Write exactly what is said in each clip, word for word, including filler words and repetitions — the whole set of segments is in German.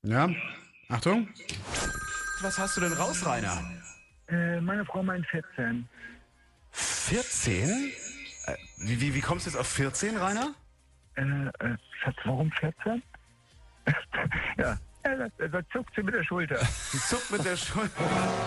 Ja, Achtung. Was hast du denn raus, Rainer? Äh, meine Frau meint vierzehn. vierzehn? Äh, wie, wie, wie kommst du jetzt auf vierzehn, Rainer? Äh, äh, Schatz, warum vierzehn? ja, er, er zuckt sie mit der Schulter. Sie zuckt mit der Schulter.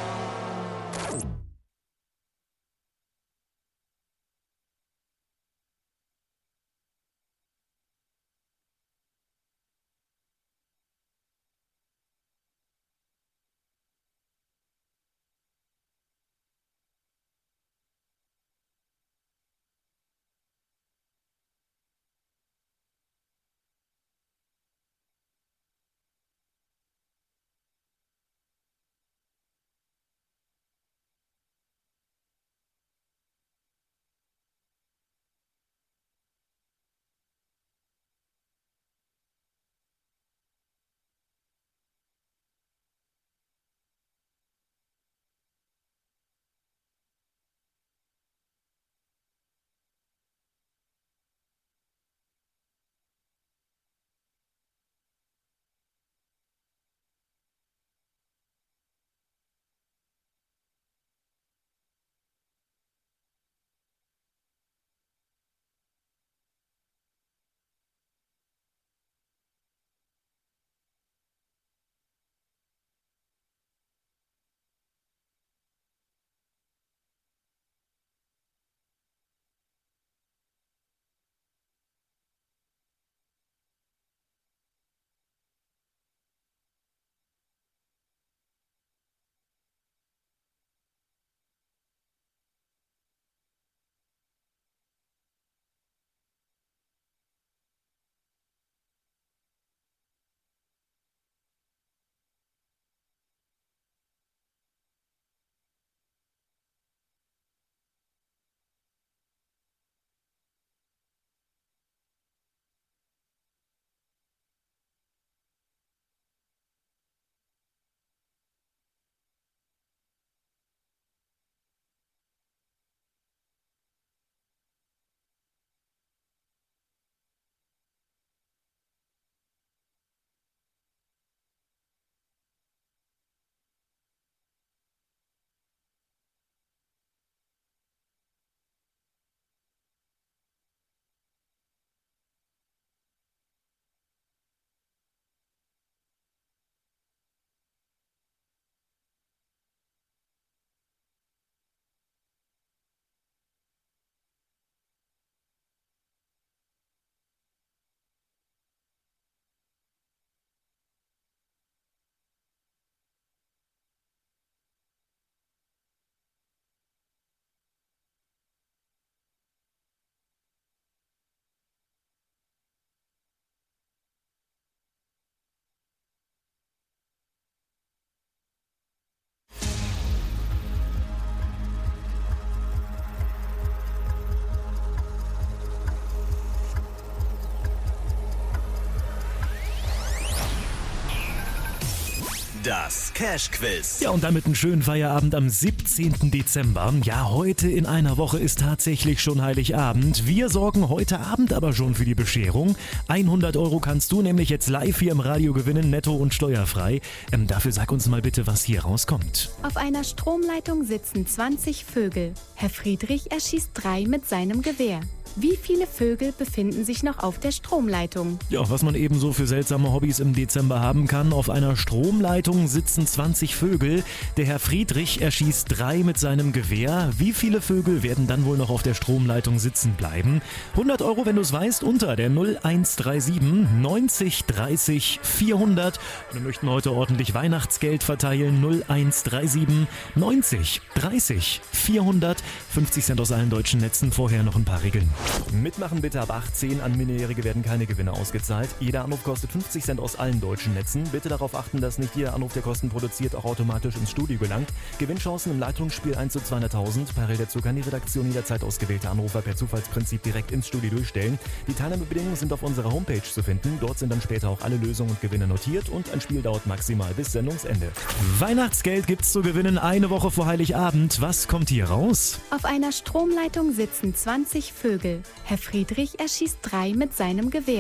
Das Cash-Quiz. Ja, und damit einen schönen Feierabend am siebzehnten Dezember. Ja, heute in einer Woche ist tatsächlich schon Heiligabend. Wir sorgen heute Abend aber schon für die Bescherung. hundert Euro kannst du nämlich jetzt live hier im Radio gewinnen, netto und steuerfrei. Ähm, dafür sag uns mal bitte, was hier rauskommt. Auf einer Stromleitung sitzen zwanzig Vögel. Herr Friedrich erschießt drei mit seinem Gewehr. Wie viele Vögel befinden sich noch auf der Stromleitung? Ja, was man eben so für seltsame Hobbys im Dezember haben kann. Auf einer Stromleitung sitzen zwanzig Vögel. Der Herr Friedrich erschießt drei mit seinem Gewehr. Wie viele Vögel werden dann wohl noch auf der Stromleitung sitzen bleiben? hundert Euro, wenn du es weißt, unter der null eins drei sieben neunzig dreißig vierhundert. Wir möchten heute ordentlich Weihnachtsgeld verteilen. null eins drei sieben neunzig dreißig vierhundert. fünfzig Cent aus allen deutschen Netzen. Vorher noch ein paar Regeln. Mitmachen bitte ab achtzehn, an Minderjährige werden keine Gewinne ausgezahlt. Jeder Anruf kostet fünfzig Cent aus allen deutschen Netzen. Bitte darauf achten, dass nicht jeder Anruf, der Kosten produziert, auch automatisch ins Studio gelangt. Gewinnchancen im Leitungsspiel eins zu zweihunderttausend. Parallel dazu kann die Redaktion jederzeit ausgewählte Anrufer per Zufallsprinzip direkt ins Studio durchstellen. Die Teilnahmebedingungen sind auf unserer Homepage zu finden. Dort sind dann später auch alle Lösungen und Gewinne notiert und ein Spiel dauert maximal bis Sendungsende. Weihnachtsgeld gibt's zu gewinnen eine Woche vor Heiligabend. Was kommt hier raus? Auf einer Stromleitung sitzen zwanzig Vögel. Herr Friedrich erschießt drei mit seinem Gewehr.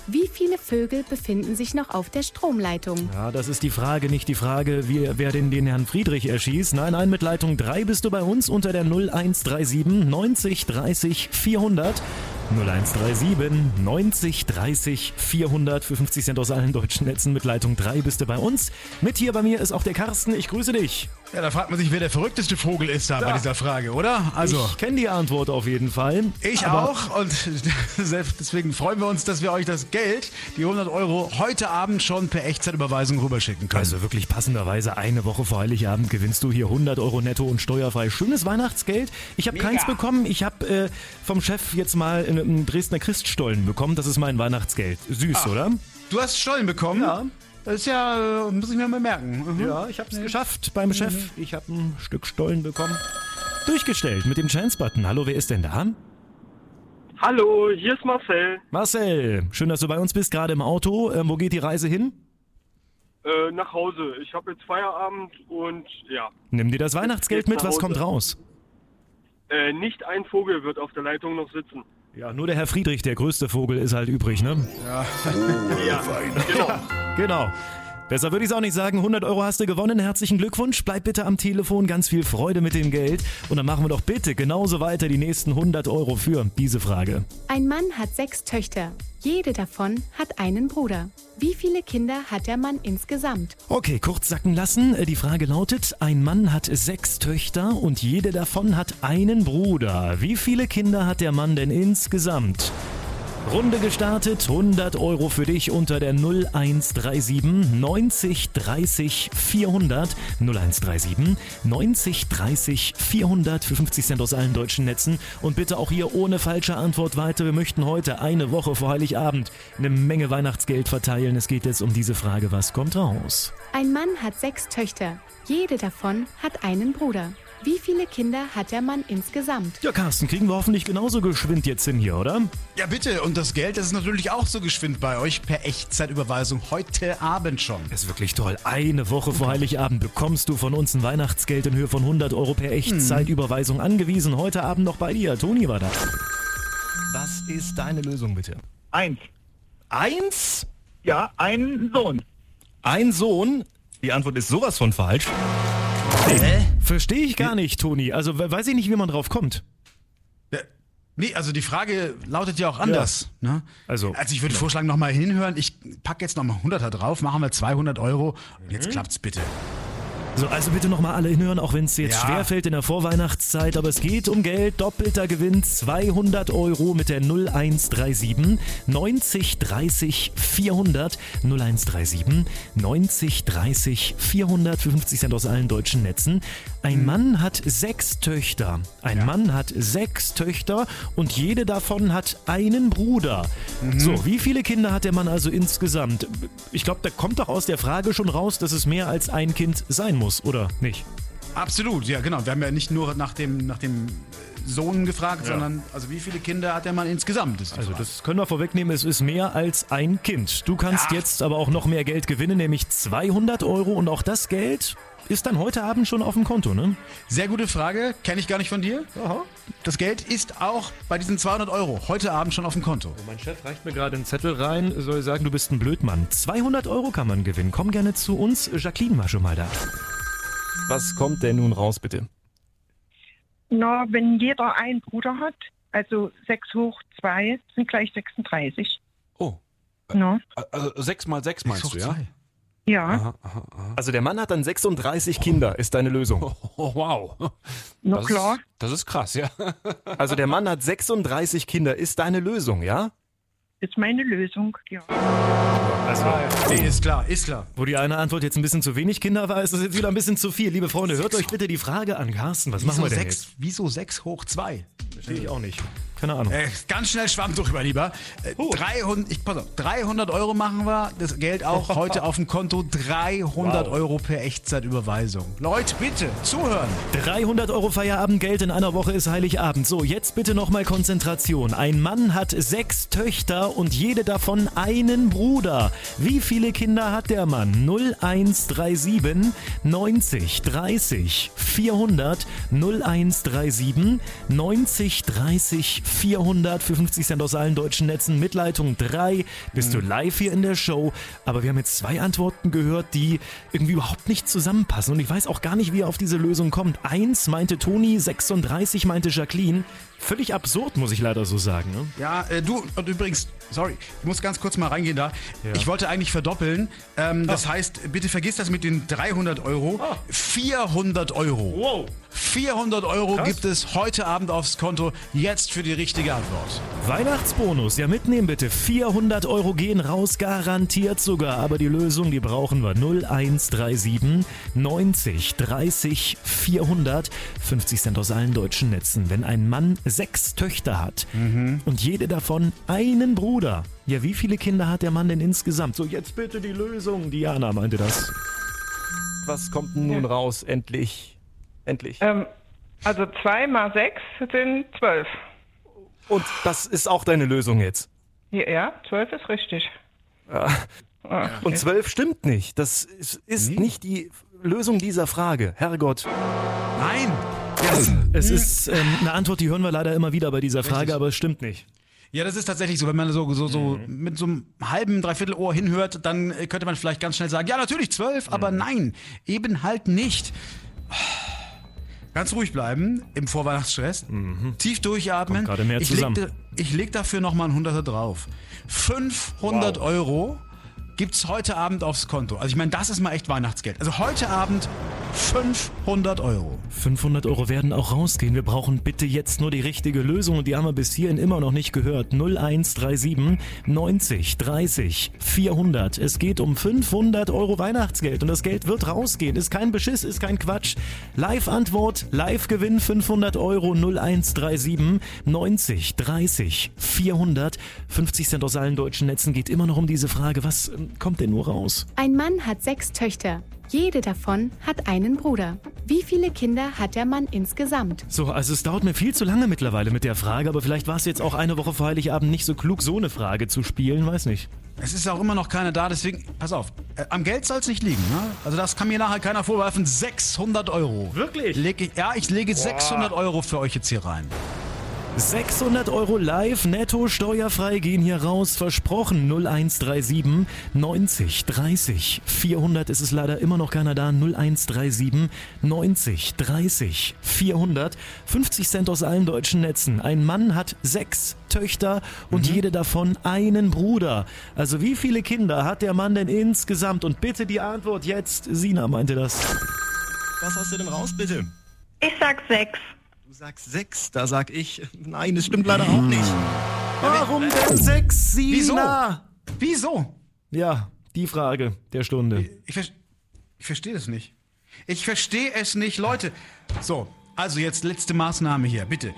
Wie viele Vögel befinden sich noch auf der Stromleitung? Ja, das ist die Frage, nicht die Frage, wie, wer denn den Herrn Friedrich erschießt. Nein, nein, mit Leitung drei bist du bei uns unter der null eins drei sieben neunzig dreißig vierhundert. null eins drei sieben neunzig dreißig vierhundert. Für fünfzig Cent aus allen deutschen Netzen mit Leitung drei bist du bei uns. Mit hier bei mir ist auch der Carsten. Ich grüße dich. Ja, da fragt man sich, wer der verrückteste Vogel ist da Ja. bei dieser Frage, oder? Also, Ich kenne die Antwort auf jeden Fall. ich Aber auch und selbst deswegen freuen wir uns, dass wir euch das Geld, die hundert Euro, heute Abend schon per Echtzeitüberweisung rüberschicken können. Also wirklich passenderweise eine Woche vor Heiligabend gewinnst du hier hundert Euro netto und steuerfrei. Schönes Weihnachtsgeld. Ich habe keins bekommen. Ich habe äh, vom Chef jetzt mal einen Dresdner Christstollen bekommen. Das ist mein Weihnachtsgeld. Süß, oder? Du hast Stollen bekommen? Ja. Das ist ja, äh, muss ich mir mal merken. Mhm. Ja, ich habe es geschafft beim Chef. Ich habe ein Stück Stollen bekommen. Durchgestellt mit dem Chance-Button. Hallo, wer ist denn da? Hallo, hier ist Marcel. Marcel, schön, dass du bei uns bist, gerade im Auto. Ähm, wo geht die Reise hin? Äh, nach Hause. Ich habe jetzt Feierabend und ja. Nimm dir das Weihnachtsgeld Geht's mit, nach was Hause. kommt raus? Äh, nicht ein Vogel wird auf der Leitung noch sitzen. Ja, nur der Herr Friedrich, der größte Vogel, ist halt übrig, ne? Ja, genau. Genau. Besser würde ich es auch nicht sagen. hundert Euro hast du gewonnen. Herzlichen Glückwunsch. Bleib bitte am Telefon. Ganz viel Freude mit dem Geld. Und dann machen wir doch bitte genauso weiter die nächsten hundert Euro für diese Frage. Ein Mann hat sechs Töchter. Jede davon hat einen Bruder. Wie viele Kinder hat der Mann insgesamt? Okay, kurz sacken lassen. Die Frage lautet, ein Mann hat sechs Töchter und jede davon hat einen Bruder. Wie viele Kinder hat der Mann denn insgesamt? Runde gestartet, hundert Euro für dich unter der null eins drei sieben neunzig dreißig vierhundert. null eins drei sieben neunzig dreißig vierhundert für fünfzig Cent aus allen deutschen Netzen. Und bitte auch hier ohne falsche Antwort weiter. Wir möchten heute, eine Woche vor Heiligabend, eine Menge Weihnachtsgeld verteilen. Es geht jetzt um diese Frage, was kommt raus? Ein Mann hat sechs Töchter. Jede davon hat einen Bruder. Wie viele Kinder hat der Mann insgesamt? Ja, Carsten, kriegen wir hoffentlich genauso geschwind jetzt hin hier, oder? Ja, bitte. Und das Geld, das ist natürlich auch so geschwind bei euch per Echtzeitüberweisung heute Abend schon. Das ist wirklich toll. Eine Woche vor Heiligabend bekommst du von uns ein Weihnachtsgeld in Höhe von hundert Euro per Echtzeitüberweisung angewiesen. Heute Abend noch bei dir. Toni war da. Was ist deine Lösung, bitte? Eins. Eins? Ja, ein Sohn. Ein Sohn? Die Antwort ist sowas von falsch. Hä? Verstehe ich gar nicht, Toni. Also we- weiß ich nicht, wie man drauf kommt. Ja, nee, also die Frage lautet ja auch anders. Ne? Also- also ich würde vorschlagen, nochmal hinhören. Ich packe jetzt nochmal hunderter drauf, machen wir zweihundert Euro. Und jetzt klappt's bitte. So, also bitte nochmal alle hinhören, auch wenn es jetzt Ja. schwerfällt in der Vorweihnachtszeit, aber es geht um Geld, doppelter Gewinn, zweihundert Euro mit der null eins drei sieben neunzig dreißig vierhundert. null eins drei sieben neunzig dreißig vierhundert für fünfzig Cent aus allen deutschen Netzen. Ein Mann hat sechs Töchter. Ein Mann hat sechs Töchter und jede davon hat einen Bruder. So, wie viele Kinder hat der Mann also insgesamt? Ich glaube, da kommt doch aus der Frage schon raus, dass es mehr als ein Kind sein muss, oder nicht? Absolut, ja genau. Wir haben ja nicht nur nach dem, nach dem Sohn gefragt, sondern also wie viele Kinder hat der Mann insgesamt? Ist die Also Frage. das können wir vorwegnehmen, es ist mehr als ein Kind. Du kannst Ja. jetzt aber auch noch mehr Geld gewinnen, nämlich zweihundert Euro und auch das Geld ist dann heute Abend schon auf dem Konto, ne? Sehr gute Frage, kenne ich gar nicht von dir. Das Geld ist auch bei diesen zweihundert Euro heute Abend schon auf dem Konto. Mein Chef reicht mir gerade einen Zettel rein, soll sagen, du bist ein Blödmann. zweihundert Euro kann man gewinnen. Komm gerne zu uns. Jacqueline war schon mal da. Was kommt denn nun raus, bitte? Na, wenn jeder einen Bruder hat, also sechs hoch zwei sind gleich sechsunddreißig. Oh, Na, also sechs mal sechs meinst du, ja? ja, Also der Mann hat dann sechsunddreißig Kinder, ist deine Lösung. Oh, wow. na Das klar. Ist, das ist krass, ja. Also der Mann hat sechsunddreißig Kinder, ist deine Lösung, ja? Das ist meine Lösung, ja. Also, Nee, ist klar, ist klar. wo die eine Antwort jetzt ein bisschen zu wenig Kinder war, ist das jetzt wieder ein bisschen zu viel. Liebe Freunde, hört euch bitte die Frage an. Carsten, was machen wir denn sechs, wieso sechs hoch zwei? jetzt? Verstehe ich auch nicht. Keine Ahnung. Äh, ganz schnell Schwamm drüber, lieber. Äh, dreihundert, ich, pass auf, dreihundert Euro machen wir. Das Geld auch heute auf dem Konto. dreihundert Euro per Echtzeitüberweisung. Leute, bitte zuhören. dreihundert Euro Feierabendgeld in einer Woche ist Heiligabend. So, jetzt bitte nochmal Konzentration. Ein Mann hat sechs Töchter und jede davon einen Bruder. Wie viele Kinder hat der Mann? null eins drei sieben neunzig dreißig vierhundert. null eins drei sieben neunzig dreißig vierhundert für fünfzig Cent aus allen deutschen Netzen. Mit Leitung drei bist du live hier in der Show. Aber wir haben jetzt zwei Antworten gehört, die irgendwie überhaupt nicht zusammenpassen. Und ich weiß auch gar nicht, wie er auf diese Lösung kommt. Eins meinte Toni, sechsunddreißig meinte Jacqueline. Völlig absurd, muss ich leider so sagen. Ne? Ja, äh, du, und übrigens, sorry, ich muss ganz kurz mal reingehen da. Ja. Ich wollte eigentlich verdoppeln. Ähm, oh. Das heißt, bitte vergiss das mit den dreihundert Euro. Oh. vierhundert Euro. Wow. vierhundert Euro Krass. Gibt es heute Abend aufs Konto, jetzt für die richtige Antwort. Weihnachtsbonus, ja mitnehmen bitte. vierhundert Euro gehen raus, garantiert sogar. Aber die Lösung, die brauchen wir. null eins drei sieben neunzig dreißig vierhundert. fünfzig Cent aus allen deutschen Netzen. Wenn ein Mann sechs Töchter hat mhm. und jede davon einen Bruder. Ja, wie viele Kinder hat der Mann denn insgesamt? So, jetzt bitte die Lösung. Diana meinte das. Was kommt denn nun raus? Endlich. Endlich. Ähm, also zwei mal sechs sind zwölf. Und das ist auch deine Lösung jetzt? Ja, ja, zwölf ist richtig. Ja. Ah. Und zwölf stimmt nicht. Das ist, ist Nee. nicht die Lösung dieser Frage. Herrgott. Nein! Es, es ist ähm, eine Antwort, die hören wir leider immer wieder bei dieser Frage, Richtig. aber es stimmt nicht. Ja, das ist tatsächlich so, wenn man so, so, so mit so einem halben, dreiviertel Ohr hinhört, dann äh, könnte man vielleicht ganz schnell sagen, ja natürlich zwölf, aber nein, eben halt nicht. Ganz ruhig bleiben im Vorweihnachtsstress, tief durchatmen. Kommt gerade mehr ich zusammen. leg, ich leg dafür nochmal einen Hunderter drauf. fünfhundert Euro gibt's heute Abend aufs Konto. Also ich meine, das ist mal echt Weihnachtsgeld. Also heute Abend fünfhundert Euro. fünfhundert Euro werden auch rausgehen. Wir brauchen bitte jetzt nur die richtige Lösung und die haben wir bis hierhin immer noch nicht gehört. null eins drei sieben neunzig dreißig vierhundert. Es geht um fünfhundert Euro Weihnachtsgeld und das Geld wird rausgehen. Ist kein Beschiss, ist kein Quatsch. Live-Antwort, Live-Gewinn fünfhundert Euro. null eins drei sieben neunzig dreißig vierhundert. fünfzig Cent aus allen deutschen Netzen geht immer noch um diese Frage. Was ähm, kommt denn nur raus? Ein Mann hat sechs Töchter. Jede davon hat einen Bruder. Wie viele Kinder hat der Mann insgesamt? So, also es dauert mir viel zu lange mittlerweile mit der Frage, aber vielleicht war es jetzt auch eine Woche vor Heiligabend nicht so klug, so eine Frage zu spielen, weiß nicht. Es ist auch immer noch keiner da, deswegen, pass auf, äh, am Geld soll es nicht liegen. Ne? Also das kann mir nachher keiner vorwerfen. sechshundert Euro. Wirklich? Leg ich, ja, ich lege sechshundert Euro für euch jetzt hier rein. sechshundert Euro live, netto, steuerfrei gehen hier raus, versprochen. null eins drei sieben neunzig dreißig vierhundert, ist es leider immer noch keiner da. null eins drei sieben neunzig dreißig vierhundert, fünfzig Cent aus allen deutschen Netzen. Ein Mann hat sechs Töchter und mhm. jede davon einen Bruder. Also wie viele Kinder hat der Mann denn insgesamt? Und bitte die Antwort jetzt. Sina meinte das. Was hast du denn raus, bitte? Ich sag sechs. Du sagst sechs, da sag ich, nein, das stimmt leider auch nicht. Warum denn sechs, Sina? Wieso? Ja, die Frage der Stunde. Ich, ver ich verstehe das nicht. Ich verstehe es nicht, Leute. So, also jetzt letzte Maßnahme hier, bitte.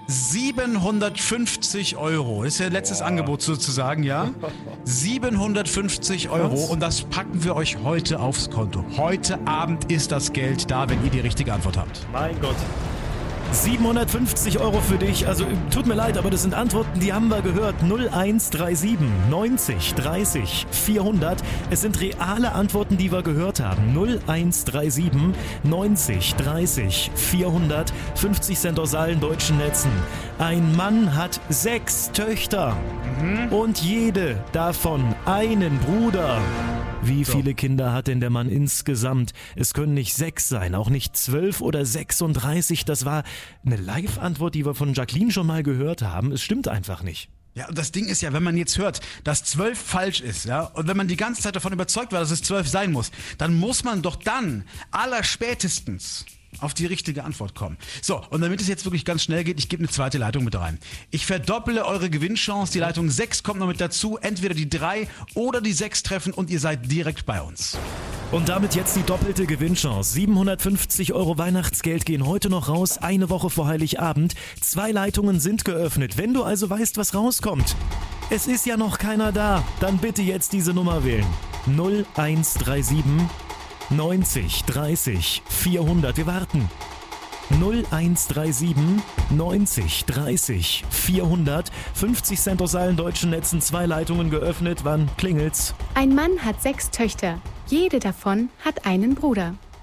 siebenhundertfünfzig Euro. Das ist ja letztes Boah. Angebot sozusagen, ja? siebenhundertfünfzig Euro und das packen wir euch heute aufs Konto. Heute Abend ist das Geld da, wenn ihr die richtige Antwort habt. Mein Gott. siebenhundertfünfzig Euro für dich. Also tut mir leid, aber das sind Antworten, die haben wir gehört. null eins drei sieben neunzig dreißig vierhundert. Es sind reale Antworten, die wir gehört haben. null eins drei sieben neunzig dreißig vierhundert. fünfzig Cent aus allen deutschen Netzen. Ein Mann hat sechs Töchter. Mhm. Und jede davon einen Bruder. Wie so. viele Kinder hat denn der Mann insgesamt? Es können nicht sechs sein, auch nicht zwölf oder sechsunddreißig. Das war eine Live-Antwort, die wir von Jacqueline schon mal gehört haben. Es stimmt einfach nicht. Ja, und das Ding ist ja, wenn man jetzt hört, dass zwölf falsch ist, ja, und wenn man die ganze Zeit davon überzeugt war, dass es zwölf sein muss, dann muss man doch dann allerspätestens auf die richtige Antwort kommen. So, und damit es jetzt wirklich ganz schnell geht, ich gebe eine zweite Leitung mit rein. Ich verdopple eure Gewinnchance. Die Leitung sechs kommt noch mit dazu. Entweder die drei oder die sechs treffen und ihr seid direkt bei uns. Und damit jetzt die doppelte Gewinnchance. siebenhundertfünfzig Euro Weihnachtsgeld gehen heute noch raus, eine Woche vor Heiligabend. Zwei Leitungen sind geöffnet. Wenn du also weißt, was rauskommt, es ist ja noch keiner da, dann bitte jetzt diese Nummer wählen. null eins drei sieben neunzig dreißig vierhundert. Wir warten. null eins drei sieben neunzig dreißig vierhundert. fünfzig Cent aus allen deutschen Netzen, zwei Leitungen geöffnet. Wann klingelt's? Ein Mann hat sechs Töchter. Jede davon hat einen Bruder.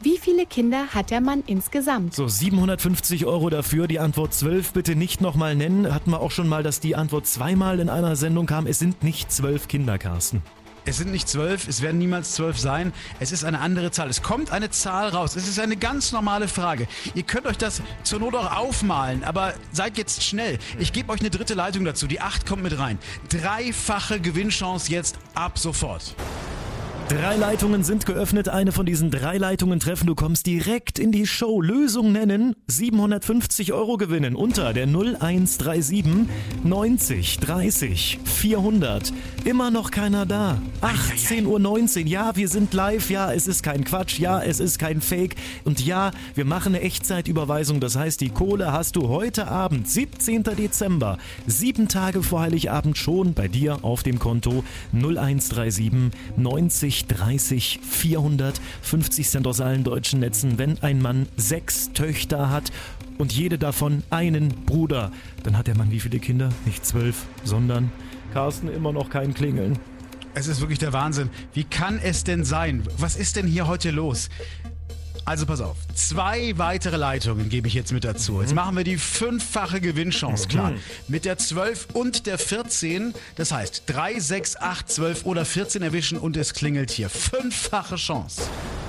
Wie viele Kinder hat der Mann insgesamt? So, siebenhundertfünfzig Euro dafür. Die Antwort zwölf bitte nicht nochmal nennen. Hatten wir auch schon mal, dass die Antwort zweimal in einer Sendung kam. Es sind nicht zwölf Kinder, Carsten. Es sind nicht zwölf, es werden niemals zwölf sein. Es ist eine andere Zahl. Es kommt eine Zahl raus. Es ist eine ganz normale Frage. Ihr könnt euch das zur Not auch aufmalen, aber seid jetzt schnell. Ich gebe euch eine dritte Leitung dazu. Die acht kommt mit rein. Dreifache Gewinnchance jetzt ab sofort. Drei Leitungen sind geöffnet. Eine von diesen drei Leitungen treffen. Du kommst direkt in die Show. Lösung nennen. siebenhundertfünfzig Euro gewinnen. Unter der null eins drei sieben neunzig dreißig vierhundert. Immer noch keiner da. achtzehn Uhr neunzehn. Ja, wir sind live. Ja, es ist kein Quatsch. Ja, es ist kein Fake. Und ja, wir machen eine Echtzeitüberweisung. Das heißt, die Kohle hast du heute Abend, siebzehnten Dezember, sieben Tage vor Heiligabend schon bei dir auf dem Konto. null eins drei sieben neunzig dreißig vierhundert. fünfzig Cent aus allen deutschen Netzen. Wenn ein Mann sechs Töchter hat und jede davon einen Bruder, dann hat der Mann wie viele Kinder? Nicht zwölf, sondern Carsten, immer noch kein Klingeln. Es ist wirklich der Wahnsinn. Wie kann es denn sein? Was ist denn hier heute los? Also pass auf, zwei weitere Leitungen gebe ich jetzt mit dazu. Jetzt machen wir die fünffache Gewinnchance klar. Mit der zwölf und der vierzehn, das heißt drei, sechs, acht, zwölf oder vierzehn erwischen und es klingelt hier. Fünffache Chance.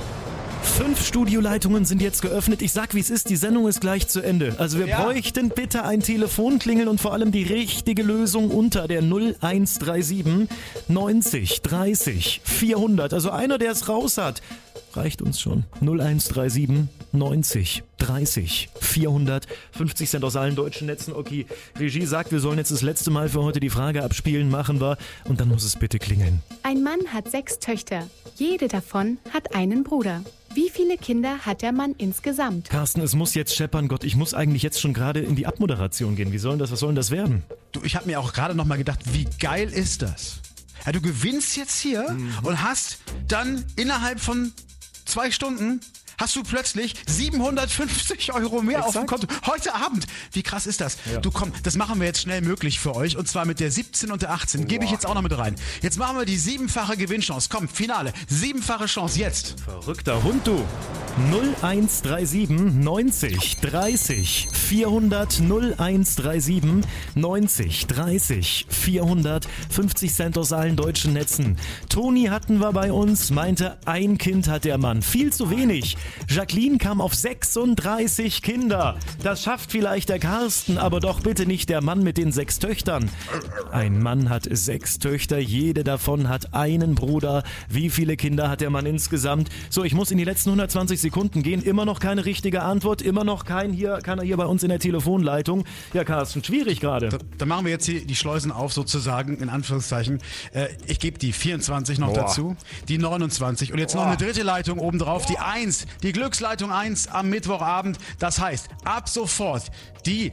Fünf Studioleitungen sind jetzt geöffnet. Ich sag, wie es ist, die Sendung ist gleich zu Ende. Also wir Ja. bräuchten bitte ein Telefonklingeln und vor allem die richtige Lösung unter der null eins drei sieben neunzig dreißig vierhundert. Also einer, der es raus hat, reicht uns schon. null eins drei sieben neunzig dreißig vierhundert. fünfzig Cent aus allen deutschen Netzen. Okay, Regie sagt, wir sollen jetzt das letzte Mal für heute die Frage abspielen. Machen wir. Und dann muss es bitte klingeln. Ein Mann hat sechs Töchter. Jede davon hat einen Bruder. Wie viele Kinder hat der Mann insgesamt? Carsten, es muss jetzt scheppern. Gott, ich muss eigentlich jetzt schon gerade in die Abmoderation gehen. Wie soll das, was soll denn das werden? Du, ich habe mir auch gerade noch mal gedacht, wie geil ist das? Ja, du gewinnst jetzt hier und hast dann innerhalb von zwei Stunden hast du plötzlich siebenhundertfünfzig Euro mehr auf dem Konto. Heute Abend. Wie krass ist das? Ja. Du komm, das machen wir jetzt schnell möglich für euch. Und zwar mit der siebzehn und der achtzehn. Gebe ich jetzt auch noch mit rein. Jetzt machen wir die siebenfache Gewinnchance. Komm, Finale. Siebenfache Chance jetzt. Verrückter Hund, du. null eins drei sieben neunzig dreißig vierhundert. null eins drei sieben neunzig dreißig vierhundert. fünfzig Cent aus allen deutschen Netzen. Toni hatten wir bei uns, meinte, ein Kind hat der Mann. Viel zu wenig. Jacqueline kam auf sechsunddreißig Kinder. Das schafft vielleicht der Carsten, aber doch bitte nicht der Mann mit den sechs Töchtern. Ein Mann hat sechs Töchter, jede davon hat einen Bruder. Wie viele Kinder hat der Mann insgesamt? So, ich muss in die letzten hundertzwanzig Sekunden gehen. Immer noch keine richtige Antwort, immer noch kein hier, keiner hier bei uns in der Telefonleitung. Ja, Carsten, schwierig gerade. Da, dann machen wir jetzt hier die Schleusen auf, sozusagen, in Anführungszeichen. Äh, ich gebe die vierundzwanzig noch Boah. dazu, die neunundzwanzig und jetzt noch eine dritte Leitung obendrauf, die eins, die Glücksleitung eins am Mittwochabend. Das heißt, ab sofort die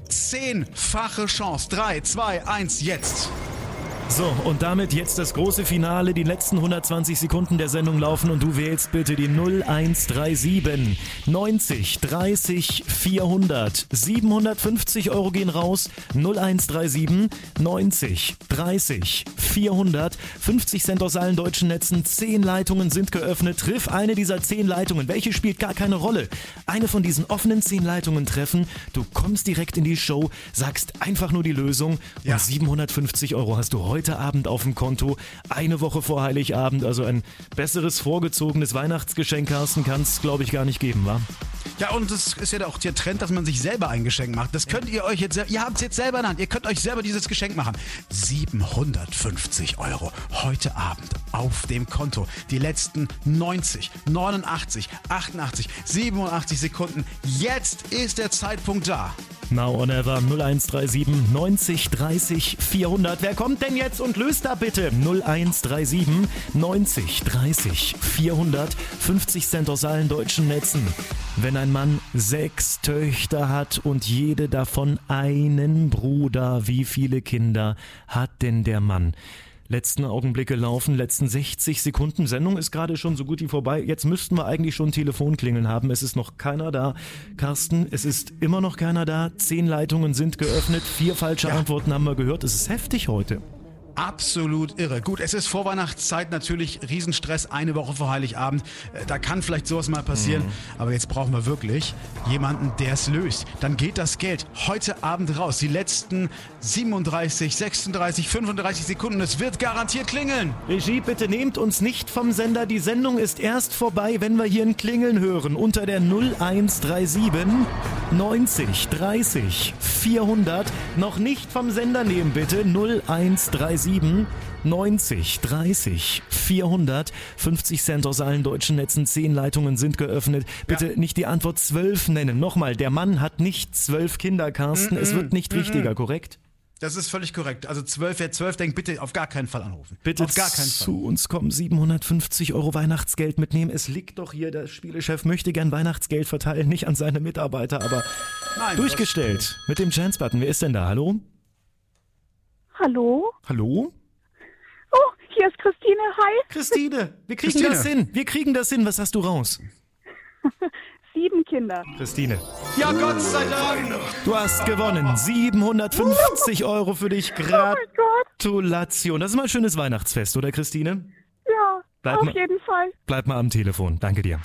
zehnfache Chance. drei, zwei, eins, jetzt. So, und damit jetzt das große Finale. Die letzten hundertzwanzig Sekunden der Sendung laufen und du wählst bitte die null eins drei sieben neunzig dreißig vierhundert. siebenhundertfünfzig Euro gehen raus. null eins drei sieben neunzig dreißig vierhundert. fünfzig Cent aus allen deutschen Netzen. zehn Leitungen sind geöffnet. Triff eine dieser zehn Leitungen. Welche spielt gar keine Rolle. Eine von diesen offenen zehn Leitungen treffen. Du kommst direkt in die Show, sagst einfach nur die Lösung Ja. und siebenhundertfünfzig Euro hast du heute Abend auf dem Konto. Eine Woche vor Heiligabend. Also ein besseres vorgezogenes Weihnachtsgeschenk, Carsten, kann es, glaube ich, gar nicht geben, wa? Ja, und das ist ja auch der Trend, dass man sich selber ein Geschenk macht. Das könnt ihr euch jetzt, sel- ihr habt es jetzt selber in der Hand. Ihr könnt euch selber dieses Geschenk machen. siebenhundertfünfzig Euro heute Abend auf dem Konto. Die letzten neunzig, neunundachtzig, achtundachtzig, siebenundachtzig Sekunden. Jetzt ist der Zeitpunkt da. Now or never. null eins drei sieben neunzig dreißig vierhundert. Wer kommt denn jetzt und löst da bitte? null eins drei sieben neunzig dreißig vierhundert. fünfzig Cent aus allen deutschen Netzen. Wenn ein Mann sechs Töchter hat und jede davon einen Bruder, wie viele Kinder hat denn der Mann? Letzten Augenblicke laufen, letzten sechzig Sekunden. Sendung ist gerade schon so gut wie vorbei. Jetzt müssten wir eigentlich schon Telefonklingeln haben. Es ist noch keiner da. Carsten, es ist immer noch keiner da. Zehn Leitungen sind geöffnet. Vier falsche Ja. Antworten haben wir gehört. Es ist heftig heute. Absolut irre. Gut, es ist Vorweihnachtszeit, natürlich Riesenstress, eine Woche vor Heiligabend. Äh, Da kann vielleicht sowas mal passieren. Mhm. Aber jetzt brauchen wir wirklich jemanden, der es löst. Dann geht das Geld heute Abend raus. Die letzten siebenunddreißig, sechsunddreißig, fünfunddreißig Sekunden. Es wird garantiert klingeln. Regie, bitte nehmt uns nicht vom Sender. Die Sendung ist erst vorbei, wenn wir hier ein Klingeln hören. Unter der null eins drei sieben neunzig dreißig vierhundert. Noch nicht vom Sender nehmen, bitte. null eins drei sieben neunzig dreißig vierhundert. fünfzig Cent aus allen deutschen Netzen. zehn Leitungen sind geöffnet. Bitte Ja. nicht die Antwort zwölf nennen. Nochmal, der Mann hat nicht zwölf Kinder, Carsten. Es wird nicht richtiger, korrekt? Das ist völlig korrekt. Also zwölf, wer zwölf denkt, bitte auf gar keinen Fall anrufen. Bitte auf gar keinen Fall. zu uns kommen, siebenhundertfünfzig Euro Weihnachtsgeld mitnehmen. Es liegt doch hier, der Spielechef möchte gern Weihnachtsgeld verteilen, nicht an seine Mitarbeiter, aber Nein, durchgestellt. Mit dem Chance-Button. Wer ist denn da? Hallo? Hallo? Hallo? Oh, hier ist Christine. Hi. Christine, wir kriegen Christine. das hin. Wir kriegen das hin. Was hast du raus? Sieben Kinder. Christine, Ja, Gott sei Dank. du hast gewonnen. siebenhundertfünfzig Euro für dich. Oh mein Gott. Gratulation. Das ist mal ein schönes Weihnachtsfest, oder Christine? Ja, Bleib auf mal- jeden Fall. Bleib mal am Telefon. Danke dir.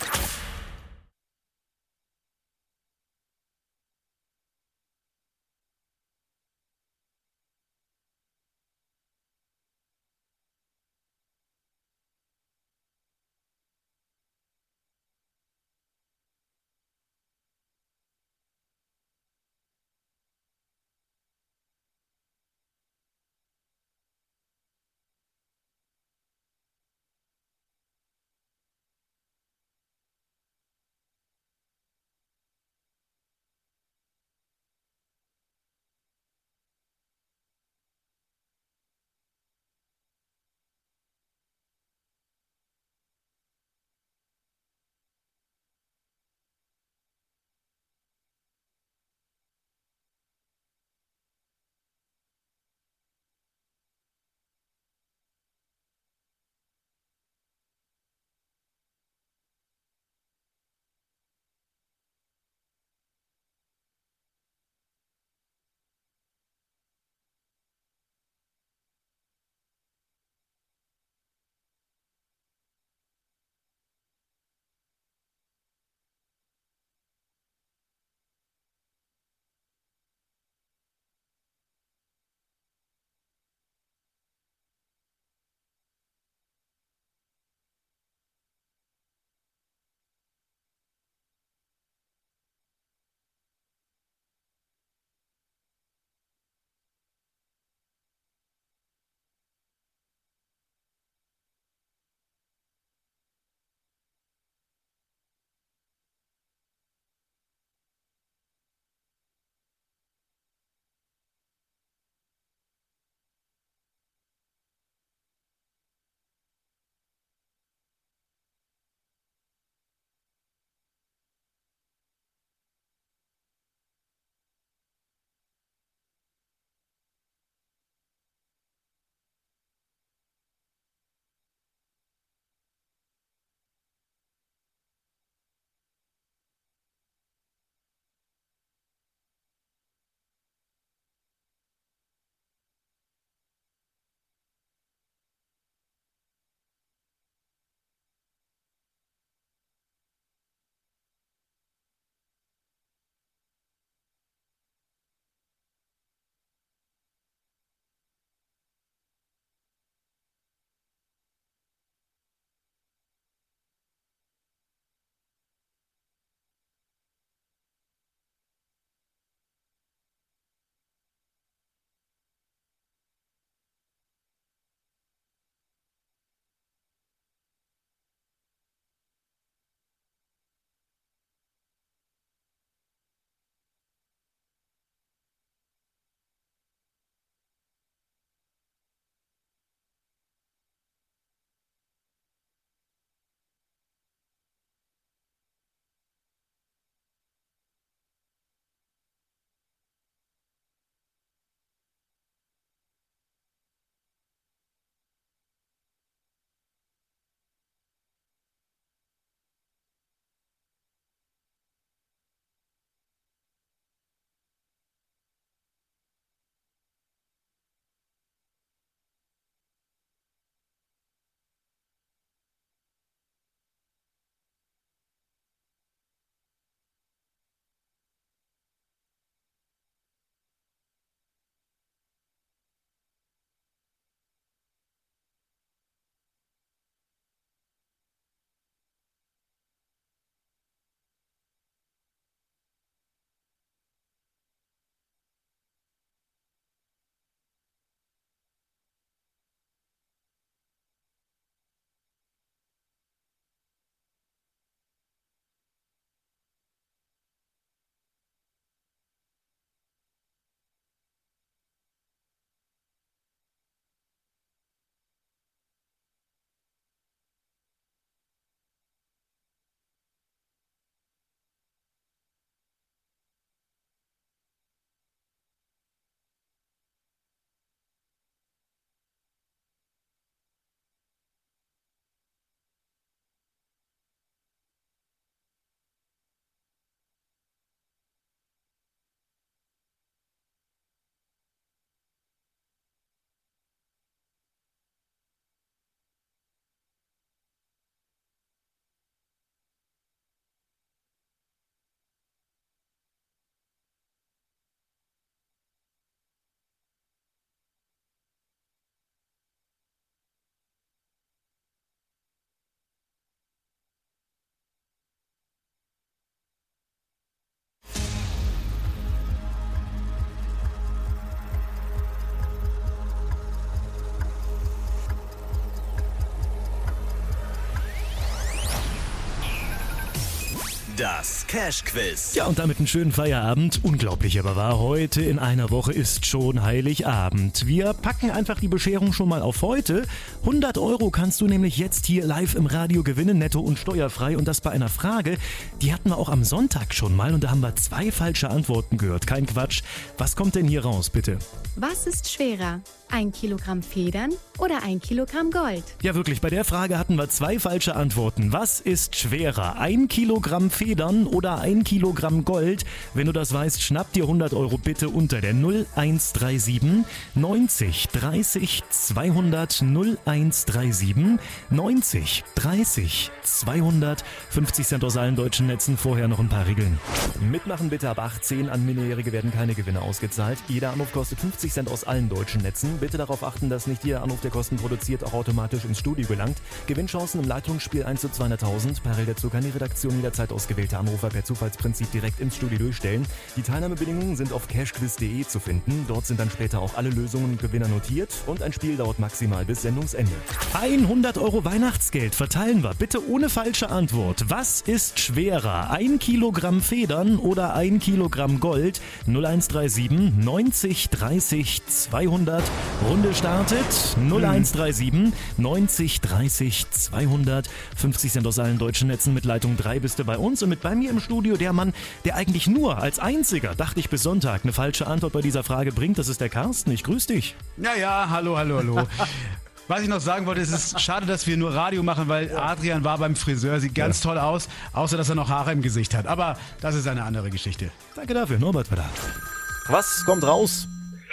Das Cash-Quiz. Ja, und damit einen schönen Feierabend. Unglaublich aber wahr, heute in einer Woche ist schon Heiligabend. Wir packen einfach die Bescherung schon mal auf heute. hundert Euro kannst du nämlich jetzt hier live im Radio gewinnen, netto und steuerfrei. Und das bei einer Frage, die hatten wir auch am Sonntag schon mal. Und da haben wir zwei falsche Antworten gehört. Kein Quatsch. Was kommt denn hier raus, bitte? Was ist schwerer? Ein Kilogramm Federn oder ein Kilogramm Gold? Ja, wirklich, bei der Frage hatten wir zwei falsche Antworten. Was ist schwerer? Ein Kilogramm Federn oder ein Kilogramm Gold? Wenn du das weißt, schnapp dir hundert Euro bitte unter der null eins drei sieben neunzig dreißig zweihundert null eins drei sieben neunzig dreißig zweihundert. fünfzig Cent aus allen deutschen Netzen, vorher noch ein paar Regeln. Mitmachen bitte ab achtzehn, an Minderjährige werden keine Gewinne ausgezahlt. Jeder Anruf kostet fünfzig Cent aus allen deutschen Netzen. Bitte darauf achten, dass nicht jeder Anruf, der Kosten produziert, auch automatisch ins Studio gelangt. Gewinnchancen im Leitungsspiel eins zu zweihunderttausend. Parallel dazu kann die Redaktion jederzeit ausgewählte Anrufer per Zufallsprinzip direkt ins Studio durchstellen. Die Teilnahmebedingungen sind auf cashquiz punkt de zu finden. Dort sind dann später auch alle Lösungen und Gewinner notiert. Und ein Spiel dauert maximal bis Sendungsende. hundert Euro Weihnachtsgeld verteilen wir. Bitte ohne falsche Antwort. Was ist schwerer? Ein Kilogramm Federn oder ein Kilogramm Gold? null eins drei sieben neunzig dreißig zweihundert. Runde startet. null eins drei sieben neunzig dreißig zweihundert. fünfzig Cent aus allen deutschen Netzen. Mit Leitung drei bist du bei uns. Und mit bei mir im Studio der Mann, der eigentlich nur als einziger, dachte ich bis Sonntag, eine falsche Antwort bei dieser Frage bringt. Das ist der Carsten. Ich grüße dich. Ja, ja, hallo, hallo, hallo. Was ich noch sagen wollte, es ist schade, dass wir nur Radio machen, weil Adrian war beim Friseur, sieht ganz ja. toll aus, außer dass er noch Haare im Gesicht hat. Aber das ist eine andere Geschichte. Danke dafür, Norbert war da. Was kommt raus?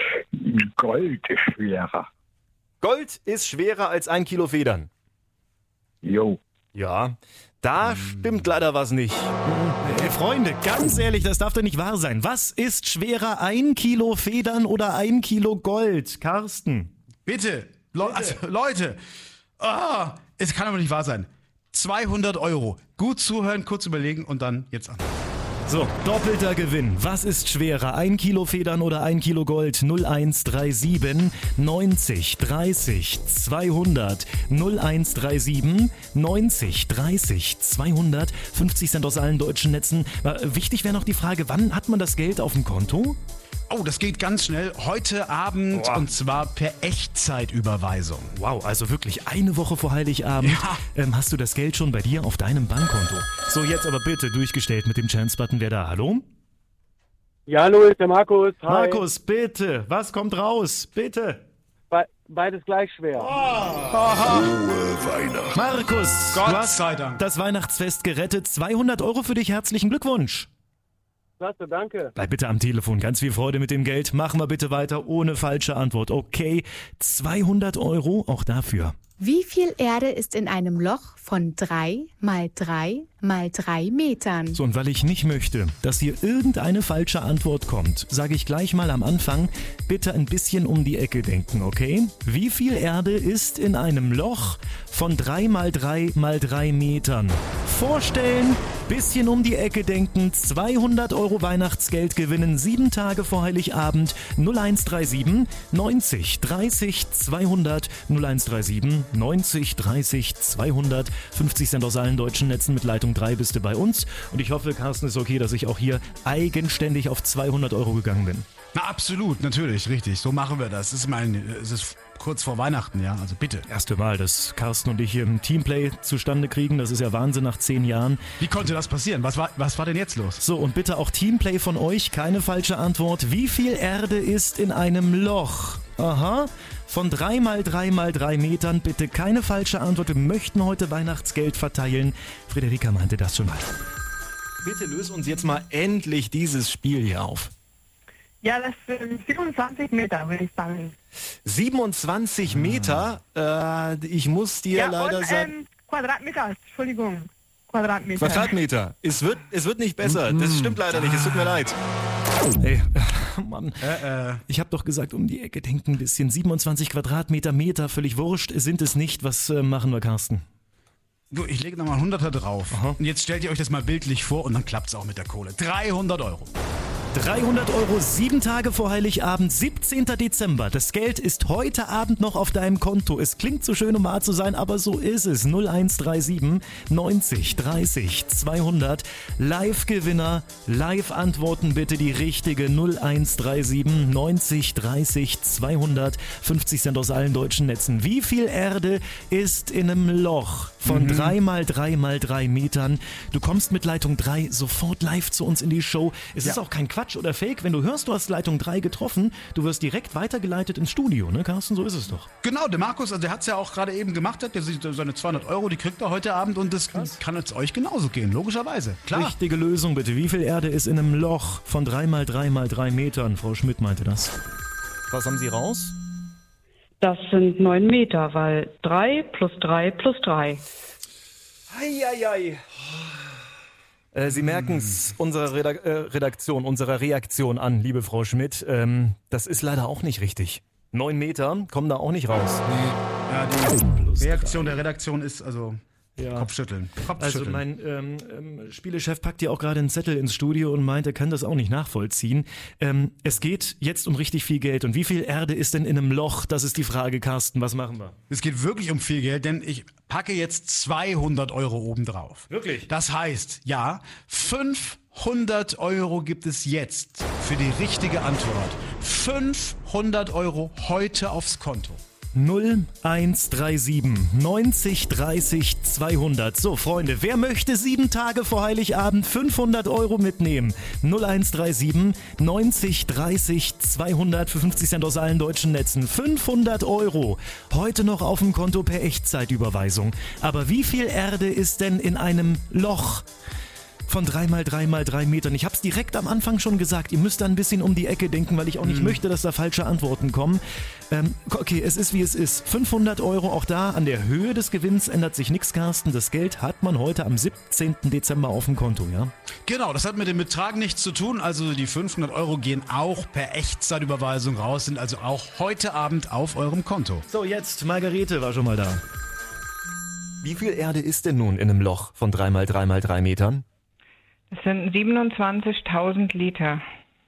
Gold ist schwerer. Gold ist schwerer als ein Kilo Federn. Jo. Ja, da stimmt leider was nicht. Hey, Freunde, ganz ehrlich, das darf doch nicht wahr sein. Was ist schwerer, ein Kilo Federn oder ein Kilo Gold? Carsten. Bitte, Le- also, Leute, oh, es kann aber nicht wahr sein. zweihundert Euro. Gut zuhören, kurz überlegen und dann jetzt an. So, doppelter Gewinn. Was ist schwerer? Ein Kilo Federn oder ein Kilo Gold? null eins drei sieben neunzig dreißig zweihundert. null eins drei sieben neunzig dreißig zweihundert. fünfzig Cent aus allen deutschen Netzen. Wichtig wäre noch die Frage, wann hat man das Geld auf dem Konto? Oh, das geht ganz schnell. Heute Abend Boah. und zwar per Echtzeitüberweisung. Wow, also wirklich eine Woche vor Heiligabend. Ja. Ähm, hast du das Geld schon bei dir auf deinem Bankkonto? So, jetzt aber bitte durchgestellt mit dem Chance-Button. Wer da? Hallo? Ja, hallo, ist der Markus. Hi. Markus, bitte. Was kommt raus? Bitte. Be- beides gleich schwer. Markus, Gott du hast sei Dank. das Weihnachtsfest gerettet. zweihundert Euro für dich. Herzlichen Glückwunsch. Klasse, danke. Bleib bitte am Telefon. Ganz viel Freude mit dem Geld. Machen wir bitte weiter ohne falsche Antwort. Okay, zweihundert Euro auch dafür. Wie viel Erde ist in einem Loch von drei mal drei mal drei Metern? So, und weil ich nicht möchte, dass hier irgendeine falsche Antwort kommt, sage ich gleich mal am Anfang, bitte ein bisschen um die Ecke denken, okay? Wie viel Erde ist in einem Loch von drei mal drei mal drei Metern? Vorstellen, bisschen um die Ecke denken, zweihundert Euro Weihnachtsgeld gewinnen, sieben Tage vor Heiligabend, null eins drei sieben neunzig dreißig zweihundert, null eins drei sieben neunzig dreißig zweihundert, fünfzig Cent aus allen deutschen Netzen. Mit Leitung drei bist du bei uns. Und ich hoffe, Carsten, ist okay, dass ich auch hier eigenständig auf zweihundert Euro gegangen bin. Na, absolut, natürlich, richtig. So machen wir das. Es ist, mein, es ist kurz vor Weihnachten, ja, also bitte. Erste Mal, dass Carsten und ich hier im Teamplay zustande kriegen. Das ist ja Wahnsinn nach zehn Jahren. Wie konnte das passieren? Was war, was war denn jetzt los? So, und bitte auch Teamplay von euch. Keine falsche Antwort. Wie viel Erde ist in einem Loch? Aha. Von drei mal drei mal drei Metern. Bitte keine falsche Antwort. Wir möchten heute Weihnachtsgeld verteilen. Friederika meinte das schon mal. Bitte löse uns jetzt mal endlich dieses Spiel hier auf. Ja, das sind siebenundzwanzig Meter, würde ich sagen. siebenundzwanzig Meter? Äh, ich muss dir ja, leider und, sagen... Ähm, Quadratmeter, Entschuldigung. Quadratmeter. Quadratmeter. Es wird, es wird nicht besser. Das stimmt leider nicht. Es tut mir leid. Ey, Mann. Äh, äh. Ich habe doch gesagt, um die Ecke denken ein bisschen. siebenundzwanzig Quadratmeter, Meter, völlig wurscht, sind es nicht. Was äh, machen wir, Carsten? Du, ich lege nochmal ein Hunderter drauf. Aha. Und jetzt stellt ihr euch das mal bildlich vor und dann klappt's auch mit der Kohle. dreihundert Euro. dreihundert Euro, sieben Tage vor Heiligabend, siebzehnten Dezember. Das Geld ist heute Abend noch auf deinem Konto. Es klingt so schön, um wahr zu sein, aber so ist es. null eins drei sieben neunzig dreißig zweihundert. Live-Gewinner, Live-Antworten bitte die richtige null eins drei sieben neunzig dreißig zweihundert. fünfzig Cent aus allen deutschen Netzen. Wie viel Erde ist in einem Loch von drei mal drei mal drei Metern? Du kommst mit Leitung drei sofort live zu uns in die Show. Es Ja. ist auch kein Quatsch oder Fake. Wenn du hörst, du hast Leitung drei getroffen, du wirst direkt weitergeleitet ins Studio, ne Carsten? So ist es doch. Genau, der Markus, also der hat es ja auch gerade eben gemacht, der sieht seine zweihundert Euro, die kriegt er heute Abend und das kann jetzt euch genauso gehen, logischerweise. Klar. Richtige Lösung bitte. Wie viel Erde ist in einem Loch von drei mal drei mal drei Metern? Frau Schmidt meinte das. Was haben Sie raus? Das sind neun Meter, weil drei plus drei plus drei. Eieiei. Äh, Sie merken es unserer Redak- äh, Redaktion, unserer Reaktion an, liebe Frau Schmidt. Ähm, das ist leider auch nicht richtig. Neun Meter kommen da auch nicht raus. Ja, die Reaktion der Redaktion ist also Ja. Kopfschütteln. Kopfschütteln. Also mein ähm, ähm, Spielechef packt ja auch gerade einen Zettel ins Studio und meint, er kann das auch nicht nachvollziehen. Ähm, es geht jetzt um richtig viel Geld. Und wie viel Erde ist denn in einem Loch? Das ist die Frage, Carsten. Was machen wir? Es geht wirklich um viel Geld, denn ich packe jetzt zweihundert Euro obendrauf. Wirklich? Das heißt, ja, fünfhundert Euro gibt es jetzt für die richtige Antwort. fünfhundert Euro heute aufs Konto. null eins drei sieben neunzig dreißig zweihundert. So, Freunde, wer möchte sieben Tage vor Heiligabend fünfhundert Euro mitnehmen? null eins drei sieben neunzig dreißig zweihundert für fünfzig Cent aus allen deutschen Netzen. fünfhundert Euro. Heute noch auf dem Konto per Echtzeitüberweisung. Aber wie viel Erde ist denn in einem Loch von drei mal drei mal drei Metern? Ich habe es direkt am Anfang schon gesagt, ihr müsst da ein bisschen um die Ecke denken, weil ich auch nicht Mhm. möchte, dass da falsche Antworten kommen. Ähm, okay, es ist wie es ist. fünfhundert Euro, auch da an der Höhe des Gewinns ändert sich nichts, Carsten. Das Geld hat man heute am siebzehnten Dezember auf dem Konto, ja? Genau, das hat mit dem Betrag nichts zu tun. Also die fünfhundert Euro gehen auch per Echtzeitüberweisung raus, sind also auch heute Abend auf eurem Konto. So, jetzt, Margarete war schon mal da. Wie viel Erde ist denn nun in einem Loch von drei mal drei mal drei Metern? Das sind siebenundzwanzigtausend Liter.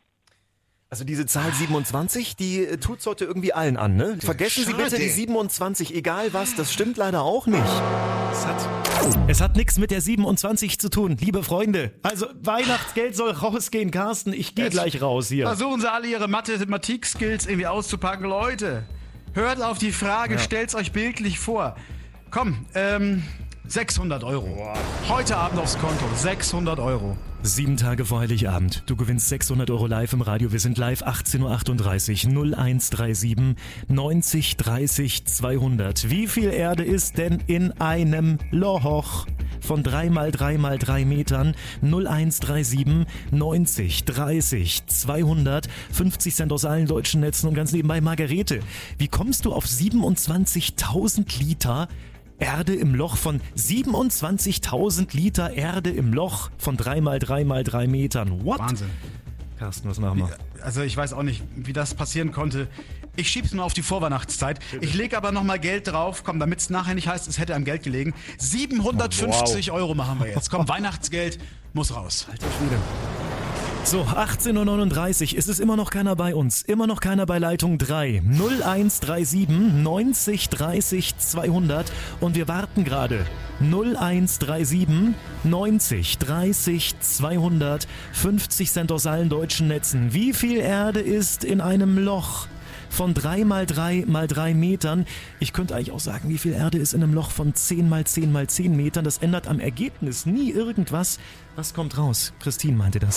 Also diese Zahl siebenundzwanzig, die äh, tut's heute irgendwie allen an, ne? Vergessen Sie schade. bitte die siebenundzwanzig, egal was, das stimmt leider auch nicht. Es hat Es hat nichts mit der siebenundzwanzig zu tun, liebe Freunde. Also, Weihnachtsgeld soll rausgehen, Carsten. Ich gehe Jetzt gleich raus hier. versuchen sie alle ihre Mathematik-Skills irgendwie auszupacken. Leute, hört auf die Frage, stellt's euch bildlich vor. Komm, ähm, sechshundert Euro. Heute Abend aufs Konto, sechshundert Euro. Sieben Tage vor Heiligabend. Du gewinnst sechshundert Euro live im Radio. Wir sind live achtzehn Uhr achtunddreißig. null eins drei sieben neunzig dreißig zweihundert. Wie viel Erde ist denn in einem Loch von drei mal drei mal drei Metern? null eins drei sieben neunzig dreißig zweihundert. fünfzig Cent aus allen deutschen Netzen und ganz nebenbei Margarete. Wie kommst du auf siebenundzwanzigtausend Liter Erde im Loch von siebenundzwanzigtausend Liter Erde im Loch von drei mal drei mal drei Metern? What? Wahnsinn. Carsten, was machen wir? Also ich weiß auch nicht, wie das passieren konnte. Ich schieb's nur auf die Vorweihnachtszeit. Ich lege aber nochmal Geld drauf, komm, damit es nachher nicht heißt, es hätte am Geld gelegen. siebenhundertfünfzig Euro machen wir jetzt. Komm, Weihnachtsgeld muss raus. Alter Schwede. So, achtzehn Uhr neununddreißig. Es ist immer noch keiner bei uns. Immer noch keiner bei Leitung drei. null eins drei sieben neunzig dreißig zweihundert. Und wir warten gerade. null eins drei sieben neunzig dreißig zweihundert. fünfzig Cent aus allen deutschen Netzen. Wie viel Erde ist in einem Loch von drei mal drei mal drei Metern? Ich könnte eigentlich auch sagen, wie viel Erde ist in einem Loch von zehn mal zehn mal zehn Metern. Das ändert am Ergebnis nie irgendwas. Was kommt raus? Christine meinte das.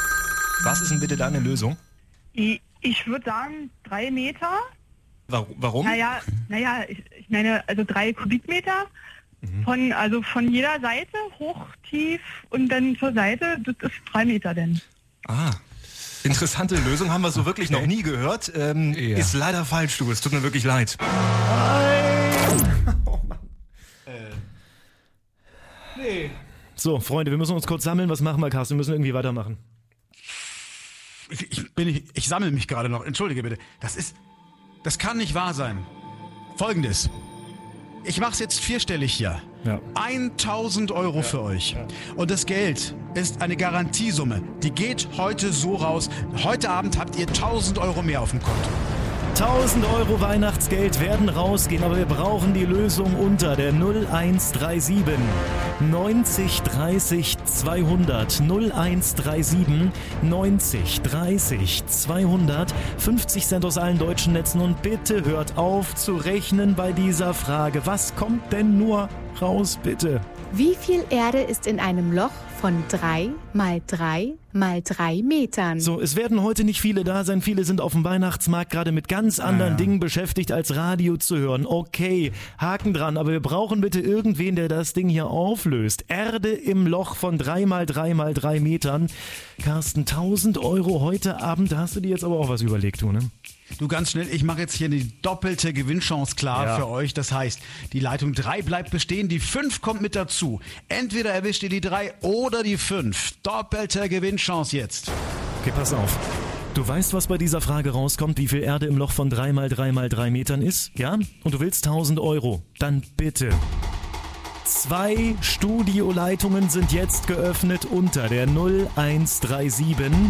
Was ist denn bitte deine Lösung? Ich, ich würde sagen, drei Meter. Warum? Naja, naja, ich, ich meine, also drei Kubikmeter von, also von jeder Seite, hoch, tief und dann zur Seite, das ist drei Meter denn. Ah, interessante Lösung, haben wir so wirklich noch nie gehört. Ähm, Ja. Ist leider falsch, du, es tut mir wirklich leid. So, Freunde, wir müssen uns kurz sammeln. Was machen wir, Carsten? Wir müssen irgendwie weitermachen. Ich, ich, bin, ich, ich sammle mich gerade noch. Entschuldige bitte. Das ist. Das kann nicht wahr sein. Folgendes. Ich mach's jetzt vierstellig hier. Ja. tausend Euro für euch. Und das Geld ist eine Garantiesumme. Die geht heute so raus. Heute Abend habt ihr tausend Euro mehr auf dem Konto. tausend Euro Weihnachtsgeld werden rausgehen, aber wir brauchen die Lösung unter der null eins drei sieben neunzig dreißig zweihundert. null eins drei sieben neunzig dreißig zweihundert. fünfzig Cent aus allen deutschen Netzen und bitte hört auf zu rechnen bei dieser Frage. Was kommt denn nur raus, bitte? Wie viel Erde ist in einem Loch von drei mal drei mal drei Metern? So, es werden heute nicht viele da sein. Viele sind auf dem Weihnachtsmarkt gerade mit ganz anderen ja. Dingen beschäftigt, als Radio zu hören. Okay, Haken dran, aber wir brauchen bitte irgendwen, der das Ding hier auflöst. Erde im Loch von drei mal drei mal drei Metern. Carsten, tausend Euro heute Abend. Da hast du dir jetzt aber auch was überlegt, du, ne? Du, ganz schnell, ich mache jetzt hier eine doppelte Gewinnchance klar Ja. für euch. Das heißt, die Leitung drei bleibt bestehen, die fünf kommt mit dazu. Entweder erwischt ihr die drei oder die fünf. Doppelte Gewinnchance jetzt. Okay, pass auf. Du weißt, was bei dieser Frage rauskommt, wie viel Erde im Loch von drei mal drei mal drei Metern ist, ja? Und du willst tausend Euro. Dann bitte. Zwei Studioleitungen sind jetzt geöffnet unter der null eins drei sieben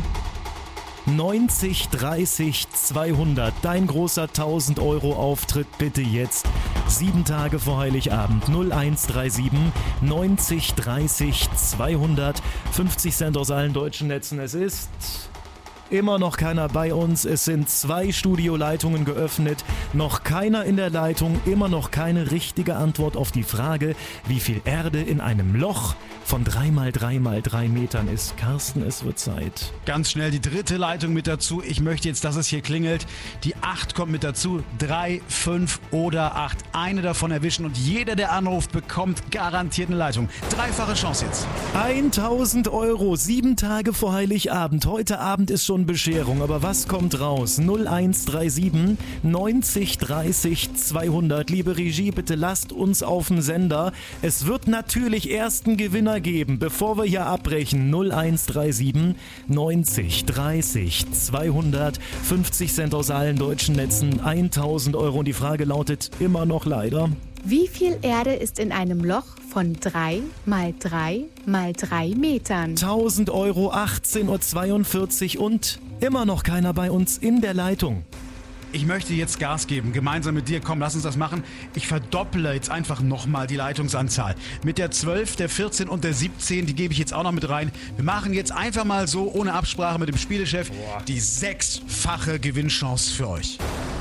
neunzig dreißig zweihundert. Dein großer tausend Euro Auftritt bitte jetzt. Sieben Tage vor Heiligabend. null eins drei sieben neunzig dreißig zweihundert. fünfzig Cent aus allen deutschen Netzen. Es ist immer noch keiner bei uns. Es sind zwei Studioleitungen geöffnet. Noch keiner in der Leitung. Immer noch keine richtige Antwort auf die Frage, wie viel Erde in einem Loch von drei mal drei mal drei Metern ist. Carsten, es wird Zeit. Ganz schnell die dritte Leitung mit dazu. Ich möchte jetzt, dass es hier klingelt. Die acht kommt mit dazu. drei, fünf oder acht. Eine davon erwischen und jeder, der anruft, bekommt garantiert eine Leitung. Dreifache Chance jetzt. tausend Euro, sieben Tage vor Heiligabend. Heute Abend ist schon Bescherung, aber was kommt raus? null eins drei sieben neunzig dreißig zweihundert. Liebe Regie, bitte lasst uns auf dem Sender. Es wird natürlich ersten Gewinner geben, bevor wir hier abbrechen. null eins drei sieben neunzig dreißig zweihundert. fünfzig Cent aus allen deutschen Netzen, tausend Euro. Und die Frage lautet immer noch leider: Wie viel Erde ist in einem Loch von drei mal drei mal drei Metern? tausend Euro, achtzehn Uhr zweiundvierzig und immer noch keiner bei uns in der Leitung. Ich möchte jetzt Gas geben, gemeinsam mit dir. Komm, lass uns das machen. Ich verdopple jetzt einfach nochmal die Leitungsanzahl. Mit der zwölf, der vierzehn und der siebzehn, die gebe ich jetzt auch noch mit rein. Wir machen jetzt einfach mal so, ohne Absprache mit dem Spielechef, die sechsfache Gewinnchance für euch.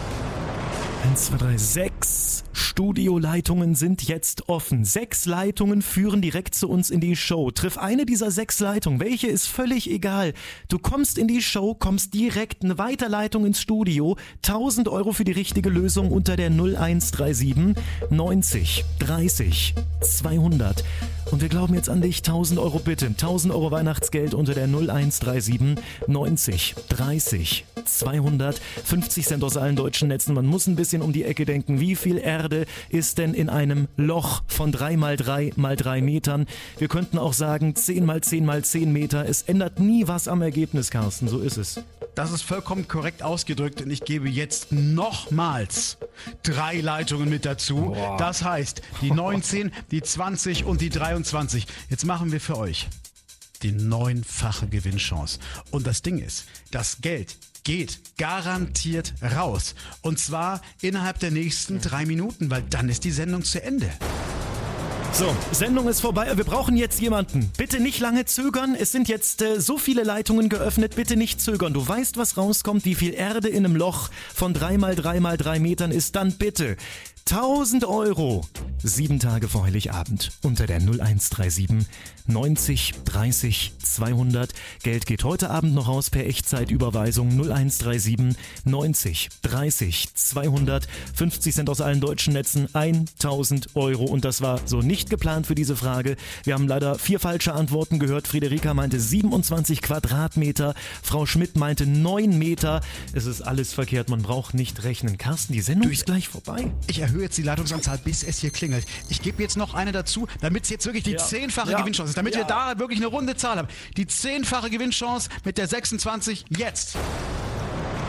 eins, zwei, drei, sechs Studioleitungen sind jetzt offen. Sechs Leitungen führen direkt zu uns in die Show. Triff eine dieser sechs Leitungen. Welche ist völlig egal. Du kommst in die Show, kommst direkt eine Weiterleitung ins Studio. tausend Euro für die richtige Lösung unter der null eins drei sieben neunzig dreißig zweihundert. Und wir glauben jetzt an dich. tausend Euro bitte. tausend Euro Weihnachtsgeld unter der null eins drei sieben neunzig dreißig zweihundert. fünfzig Cent aus allen deutschen Netzen. Man muss ein bisschen um die Ecke denken. Wie viel Erde ist denn in einem Loch von drei mal drei mal drei Metern? Wir könnten auch sagen zehn mal zehn mal zehn Meter. Es ändert nie was am Ergebnis, Carsten. So ist es. Das ist vollkommen korrekt ausgedrückt und ich gebe jetzt nochmals drei Leitungen mit dazu. Boah. Das heißt, die neunzehn, die zwanzig und die dreiundzwanzig. Jetzt machen wir für euch die neunfache Gewinnchance. Und das Ding ist, das Geld geht garantiert raus. Und zwar innerhalb der nächsten drei Minuten, weil dann ist die Sendung zu Ende. So, Sendung ist vorbei. Wir brauchen jetzt jemanden. Bitte nicht lange zögern. Es sind jetzt äh, so viele Leitungen geöffnet. Bitte nicht zögern. Du weißt, was rauskommt, wie viel Erde in einem Loch von drei mal drei mal drei Metern ist. Dann bitte tausend Euro. Sieben Tage vor Heiligabend unter der null eins drei sieben neunzig dreißig zweihundert. Geld geht heute Abend noch raus per Echtzeitüberweisung null eins drei sieben neunzig dreißig zweihundert. fünfzig Cent aus allen deutschen Netzen, tausend Euro. Und das war so nicht geplant für diese Frage. Wir haben leider vier falsche Antworten gehört. Friederika meinte siebenundzwanzig Quadratmeter. Frau Schmidt meinte neun Meter. Es ist alles verkehrt. Man braucht nicht rechnen. Carsten, die Sendung ist gleich vorbei. Ich erhöhe jetzt die Leitungsanzahl, bis es hier klingelt. Ich gebe jetzt noch eine dazu, damit es jetzt wirklich die Ja. zehnfache Ja. Gewinnchance ist, damit Ja. wir da wirklich eine runde Zahl haben. Die zehnfache Gewinnchance mit der sechsundzwanzig jetzt.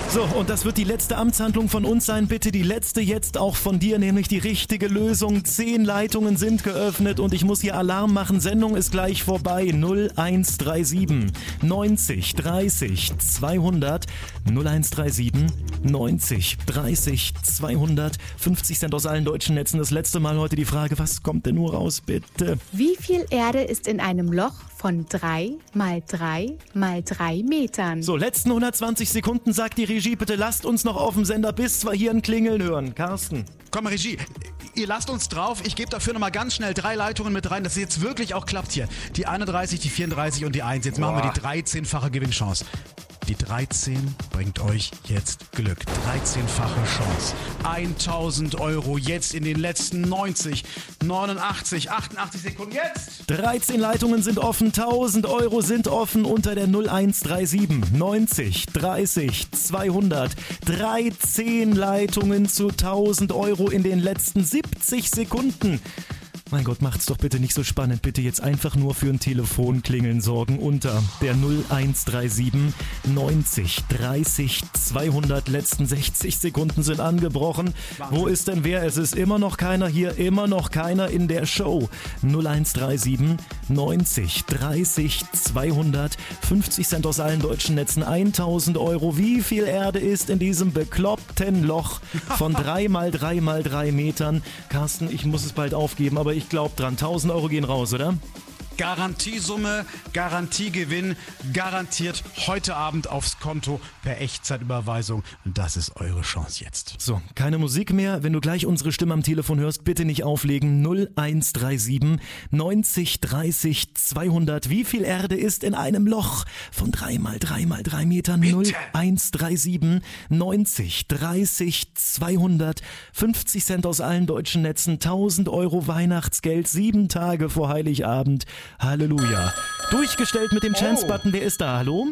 So, und das wird die letzte Amtshandlung von uns sein. Bitte die letzte jetzt auch von dir, nämlich die richtige Lösung. Zehn Leitungen sind geöffnet und ich muss hier Alarm machen. Sendung ist gleich vorbei. null eins drei sieben neunzig dreißig zweihundert null eins drei sieben neunzig dreißig zweihundert fünfzig Cent aus allen deutschen Netzen. Das letzte Mal heute die Frage, was kommt denn nur raus, bitte? Wie viel Erde ist in einem Loch von drei mal drei mal drei Metern? So, letzten hundertzwanzig Sekunden sagt die Regie, bitte lasst uns noch auf dem Sender, bis wir hier ein Klingeln hören. Carsten. Komm, Regie, ihr lasst uns drauf. Ich gebe dafür nochmal ganz schnell drei Leitungen mit rein, dass es jetzt wirklich auch klappt hier. Die einunddreißig, die vierunddreißig und die eins. Jetzt machen Boah. wir die dreizehnfache Gewinnchance. Die dreizehn bringt euch jetzt Glück. dreizehnfache Chance. tausend Euro jetzt in den letzten neunzig, neunundachtzig, achtundachtzig Sekunden. Jetzt! dreizehn Leitungen sind offen, tausend Euro sind offen unter der null eins drei sieben neunzig dreißig zweihundert. dreizehn Leitungen zu tausend Euro in den letzten siebzig Sekunden. Mein Gott, macht's doch bitte nicht so spannend. Bitte jetzt einfach nur für ein Telefonklingeln sorgen unter der null eins drei sieben neunzig dreißig zweihundert. Letzten sechzig Sekunden sind angebrochen. Wahnsinn. Wo ist denn wer? Es ist immer noch keiner hier, immer noch keiner in der Show. null eins drei sieben neunzig dreißig zweihundert. fünfzig Cent aus allen deutschen Netzen, tausend Euro. Wie viel Erde ist in diesem bekloppten Loch von drei mal drei mal drei Metern? Carsten, ich muss es bald aufgeben, aber ich glaube dran. tausend Euro gehen raus, oder? Garantiesumme, Garantiegewinn, garantiert heute Abend aufs Konto per Echtzeitüberweisung. Und das ist eure Chance jetzt. So, keine Musik mehr. Wenn du gleich unsere Stimme am Telefon hörst, bitte nicht auflegen. null eins drei sieben neunzig dreißig zweihundert. Wie viel Erde ist in einem Loch von drei mal drei mal drei Metern? Bitte. null eins drei sieben neunzig dreißig zweihundert. fünfzig Cent aus allen deutschen Netzen. tausend Euro Weihnachtsgeld. Sieben Tage vor Heiligabend. Halleluja. Durchgestellt mit dem Chance-Button. Wer ist da? Hallo?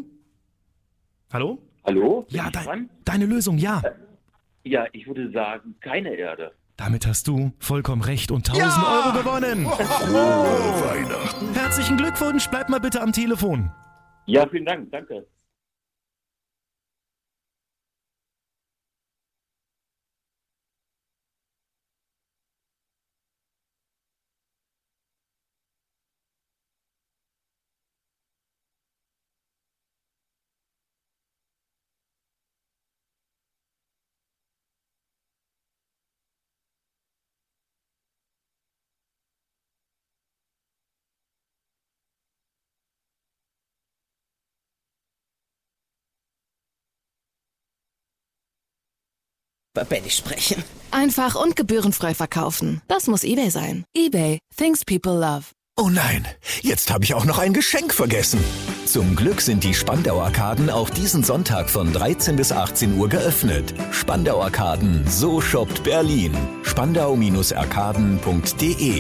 Hallo? Hallo? Ja, de- deine Lösung, ja. Ja, ich würde sagen, keine Erde. Damit hast du vollkommen recht und tausend ja! Euro gewonnen. Frohe Weihnachten. Herzlichen Glückwunsch. Bleib mal bitte am Telefon. Ja, vielen Dank. Danke. Babelli sprechen. Einfach und gebührenfrei verkaufen. Das muss eBay sein. eBay. Things people love. Oh nein, jetzt habe ich auch noch ein Geschenk vergessen. Zum Glück sind die Spandau Arkaden auch diesen Sonntag von dreizehn bis achtzehn Uhr geöffnet. Spandau Arkaden, so shoppt Berlin. spandau arkaden punkt de.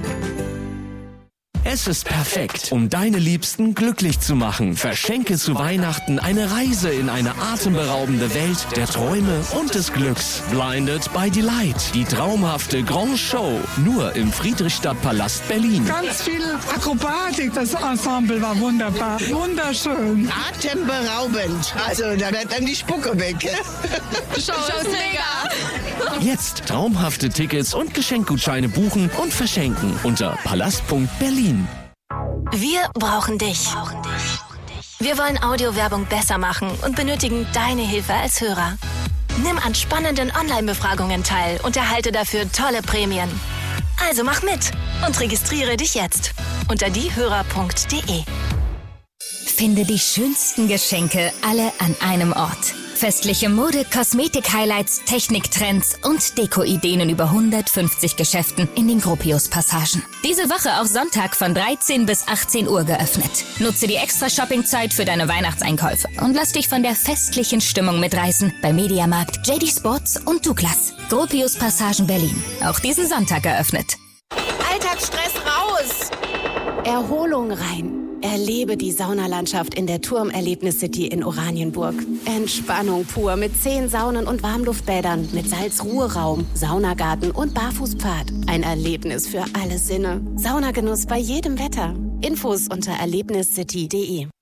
Es ist perfekt, um deine Liebsten glücklich zu machen. Verschenke zu Weihnachten eine Reise in eine atemberaubende Welt der Träume und des Glücks. Blinded by Delight. Die traumhafte Grand Show. Nur im Friedrichstadtpalast Berlin. Ganz viel Akrobatik. Das Ensemble war wunderbar. Wunderschön. Atemberaubend. Also da bleibt dann die Spucke weg. Show ist mega. Jetzt traumhafte Tickets und Geschenkgutscheine buchen und verschenken unter palast punkt berlin. Wir brauchen dich. Wir wollen Audiowerbung besser machen und benötigen deine Hilfe als Hörer. Nimm an spannenden Online-Befragungen teil und erhalte dafür tolle Prämien. Also mach mit und registriere dich jetzt unter diehörer punkt de. Finde die schönsten Geschenke alle an einem Ort. Festliche Mode, Kosmetik-Highlights, Techniktrends und Deko-Ideen in über hundertfünfzig Geschäften in den Gropius-Passagen. Diese Woche auch Sonntag von dreizehn bis achtzehn Uhr geöffnet. Nutze die extra Shoppingzeit für deine Weihnachtseinkäufe und lass dich von der festlichen Stimmung mitreißen bei Mediamarkt, J D Sports und Douglas. Gropius-Passagen Berlin. Auch diesen Sonntag eröffnet. Alltagsstress raus! Erholung rein. Erlebe die Saunalandschaft in der Turmerlebnis-City in Oranienburg. Entspannung pur mit zehn Saunen und Warmluftbädern, mit Salzruheraum, Saunagarten und Barfußpfad. Ein Erlebnis für alle Sinne. Saunagenuss bei jedem Wetter. Infos unter erlebniscity punkt de.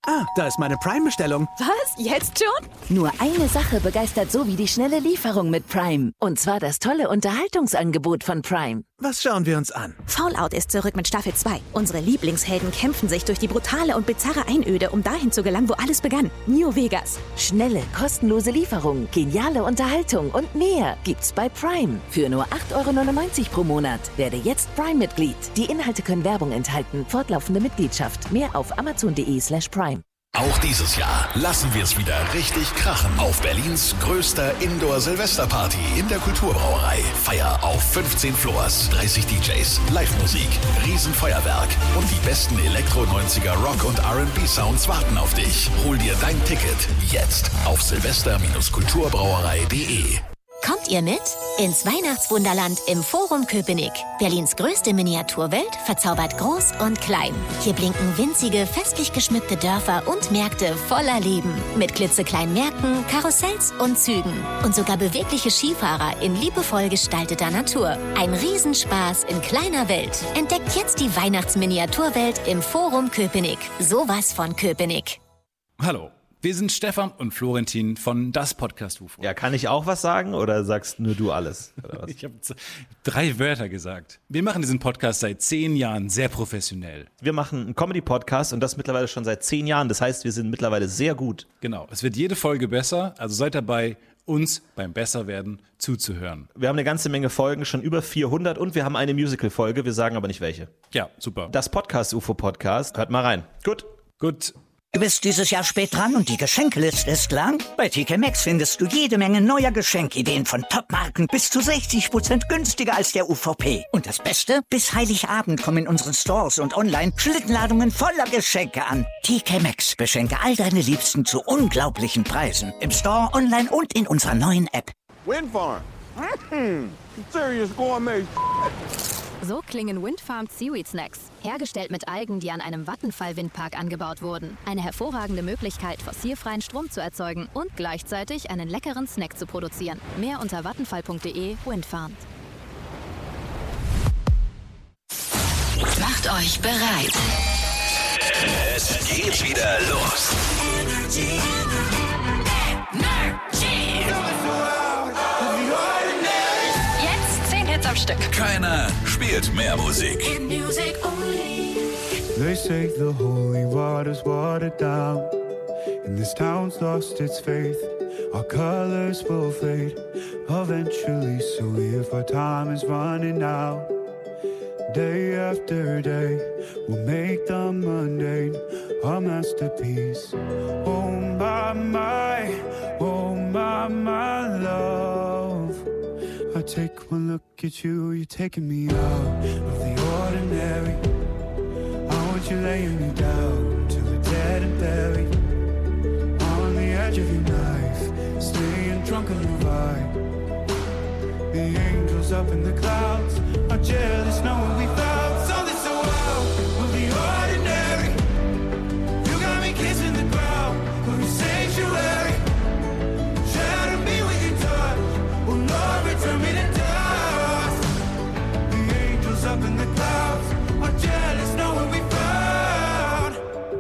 Ah, da ist meine Prime-Bestellung. Was? Jetzt schon? Nur eine Sache begeistert so wie die schnelle Lieferung mit Prime. Und zwar das tolle Unterhaltungsangebot von Prime. Was schauen wir uns an? Fallout ist zurück mit Staffel zwei. Unsere Lieblingshelden kämpfen sich durch die brutale und bizarre Einöde, um dahin zu gelangen, wo alles begann. New Vegas. Schnelle, kostenlose Lieferung, geniale Unterhaltung und mehr gibt's bei Prime. Für nur acht Euro neunundneunzig pro Monat. Werde jetzt Prime-Mitglied. Die Inhalte können Werbung enthalten. Fortlaufende Mitgliedschaft. Mehr auf amazon.de slash Prime. Auch dieses Jahr lassen wir es wieder richtig krachen auf Berlins größter Indoor-Silvesterparty in der Kulturbrauerei. Feier auf fünfzehn Floors, dreißig D Js, Live-Musik, Riesenfeuerwerk und die besten Elektro-neunziger Rock- und R and B-Sounds warten auf dich. Hol dir dein Ticket jetzt auf silvester Bindestrich kulturbrauerei punkt de. Kommt ihr mit? Ins Weihnachtswunderland im Forum Köpenick. Berlins größte Miniaturwelt verzaubert groß und klein. Hier blinken winzige, festlich geschmückte Dörfer und Märkte voller Leben. Mit klitzekleinen Märkten, Karussells und Zügen. Und sogar bewegliche Skifahrer in liebevoll gestalteter Natur. Ein Riesenspaß in kleiner Welt. Entdeckt jetzt die Weihnachtsminiaturwelt im Forum Köpenick. Sowas von Köpenick. Hallo. Wir sind Stefan und Florentin von Das Podcast U F O. Ja, kann ich auch was sagen oder sagst nur du alles? Oder was? Ich habe drei Wörter gesagt. Wir machen diesen Podcast seit zehn Jahren sehr professionell. Wir machen einen Comedy-Podcast und das mittlerweile schon seit zehn Jahren. Das heißt, wir sind mittlerweile sehr gut. Genau, es wird jede Folge besser, also seid dabei, uns beim Besserwerden zuzuhören. Wir haben eine ganze Menge Folgen, schon über vierhundert und wir haben eine Musical-Folge, wir sagen aber nicht welche. Ja, super. Das Podcast-U F O-Podcast, hört mal rein. Gut. Gut. Du bist dieses Jahr spät dran und die Geschenkeliste ist lang? Bei T K Maxx findest du jede Menge neuer Geschenkideen von Top-Marken bis zu sechzig Prozent günstiger als der U V P. Und das Beste? Bis Heiligabend kommen in unseren Stores und online Schlittenladungen voller Geschenke an. T K Maxx, beschenke all deine Liebsten zu unglaublichen Preisen. Im Store, online und in unserer neuen App. Windfarm. Mm, serious gourmet. So klingen Windfarmed Seaweed Snacks. Hergestellt mit Algen, die an einem Vattenfall-Windpark angebaut wurden. Eine hervorragende Möglichkeit, fossilfreien Strom zu erzeugen und gleichzeitig einen leckeren Snack zu produzieren. Mehr unter vattenfall punkt de Windfarmed. Macht euch bereit. Es geht wieder los. Energy. Jetzt zehn Hits am Stück. Keiner spielt mehr Musik. They say the holy water's watered down, and this town's lost its faith. Our colors will fade eventually, so if our time is running out, day after day, we'll make the mundane our masterpiece. Oh my, my, oh my, my love. I take one look at you, you're taking me out of the ordinary. I want you laying me down till we're dead and buried. On the edge of your knife, staying drunk on the vibe. The angels up in the clouds are jealous knowing we found something so wild of the ordinary. You got me kissing the ground of your sanctuary. Shadow me with your touch, oh Lord, return me to dust. The angels up in the clouds are jealous knowing we found.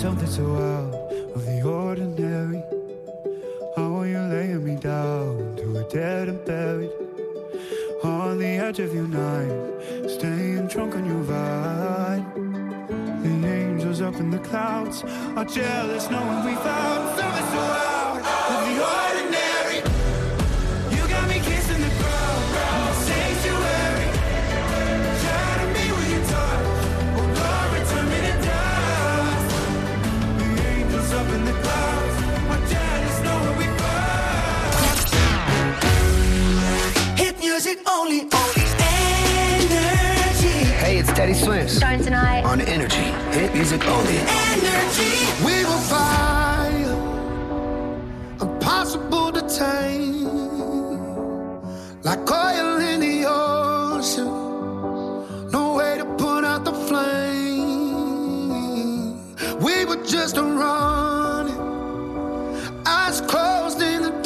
something so out of the ordinary. How are you laying me down to a dead and buried? On the edge of your night, staying drunk on your vine. The angels up in the clouds are jealous knowing we found something so out of the ordinary. You got me kissing the ground, sanctuary. Shadow me with your touch, oh Lord, return me to dust. The angels up in the clouds are jealous knowing we found. Hit music only, only Energy. Hey, it's Teddy Swims. Starting tonight On Energy. Hit music only. Energy. We will fire, impossible to tame, like oil in the ocean, no way to put out the flame. We were just running, eyes closed in the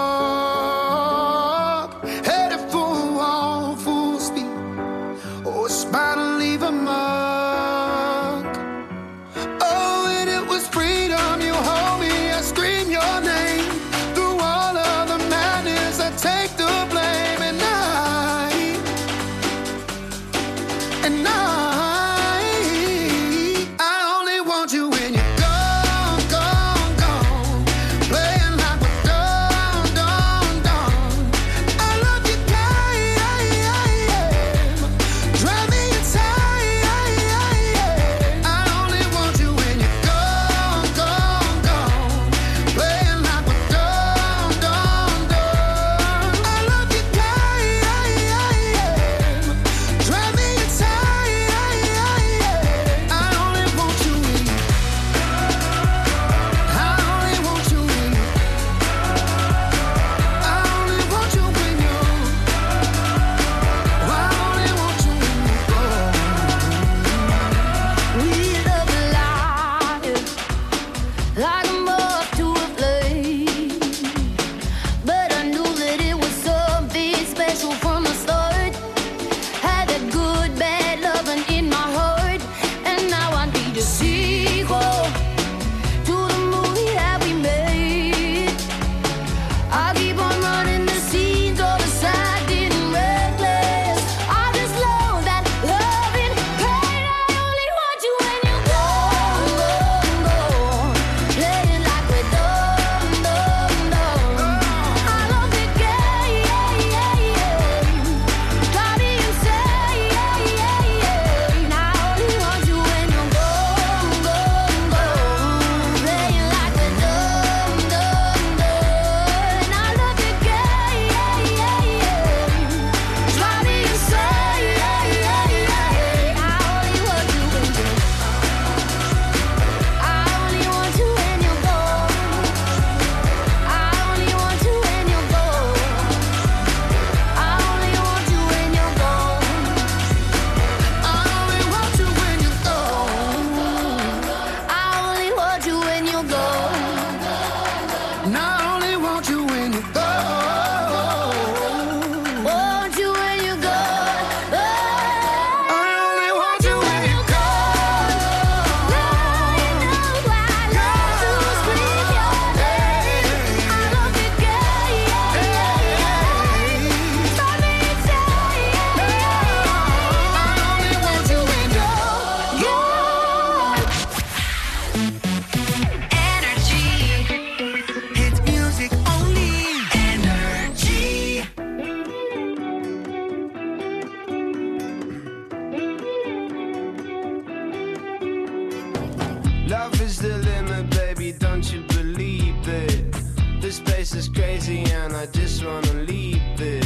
dark, headed for a wall, full speed. Oh, it's bound to leave a mark. Oh, and it was freedom. You hold me, I scream your name. Through all of the madness, I take the blame. And I, and I, I only want you when you're gone, gone, gone. Playing like we're done, done, done. I love you, game. Drive me insane. I only want you when you're gone, gone, gone. Playing like we're done, done, done. I love you, game. Drive me insane. I only want you when you. I only want you when you. I only want you when you. I only want you when you go. We love life like a moth to a flame, but I knew that it was something special from the start. Had that good, bad loving in my heart, and now I need a sequel to the movie that we made. I keep on running the scenes all aside and reckless. I just love that loving pain. I only want you when you're gone, gone, gone. Playing like we're done, done, done. I love the game, drive me insane. I only want you when you're gone, gone, gone. Playing like we're done, done, done. I love the game, drive me insane. I only want you when you're. I only want you when you're gone. I only want you when you're gone. I only want you when you're gone. I only want you when you're gone. I only want you when you're gone. And I only want you when you're gone. Want you when you're gone. I only want you when you're gone. I love to scream your name. I love the game. Drive me insane. I only want you when you're Gone. Energy. Hits music only. Energy. Love is the limit, baby, don't you believe it? This place is crazy and I just wanna leave it.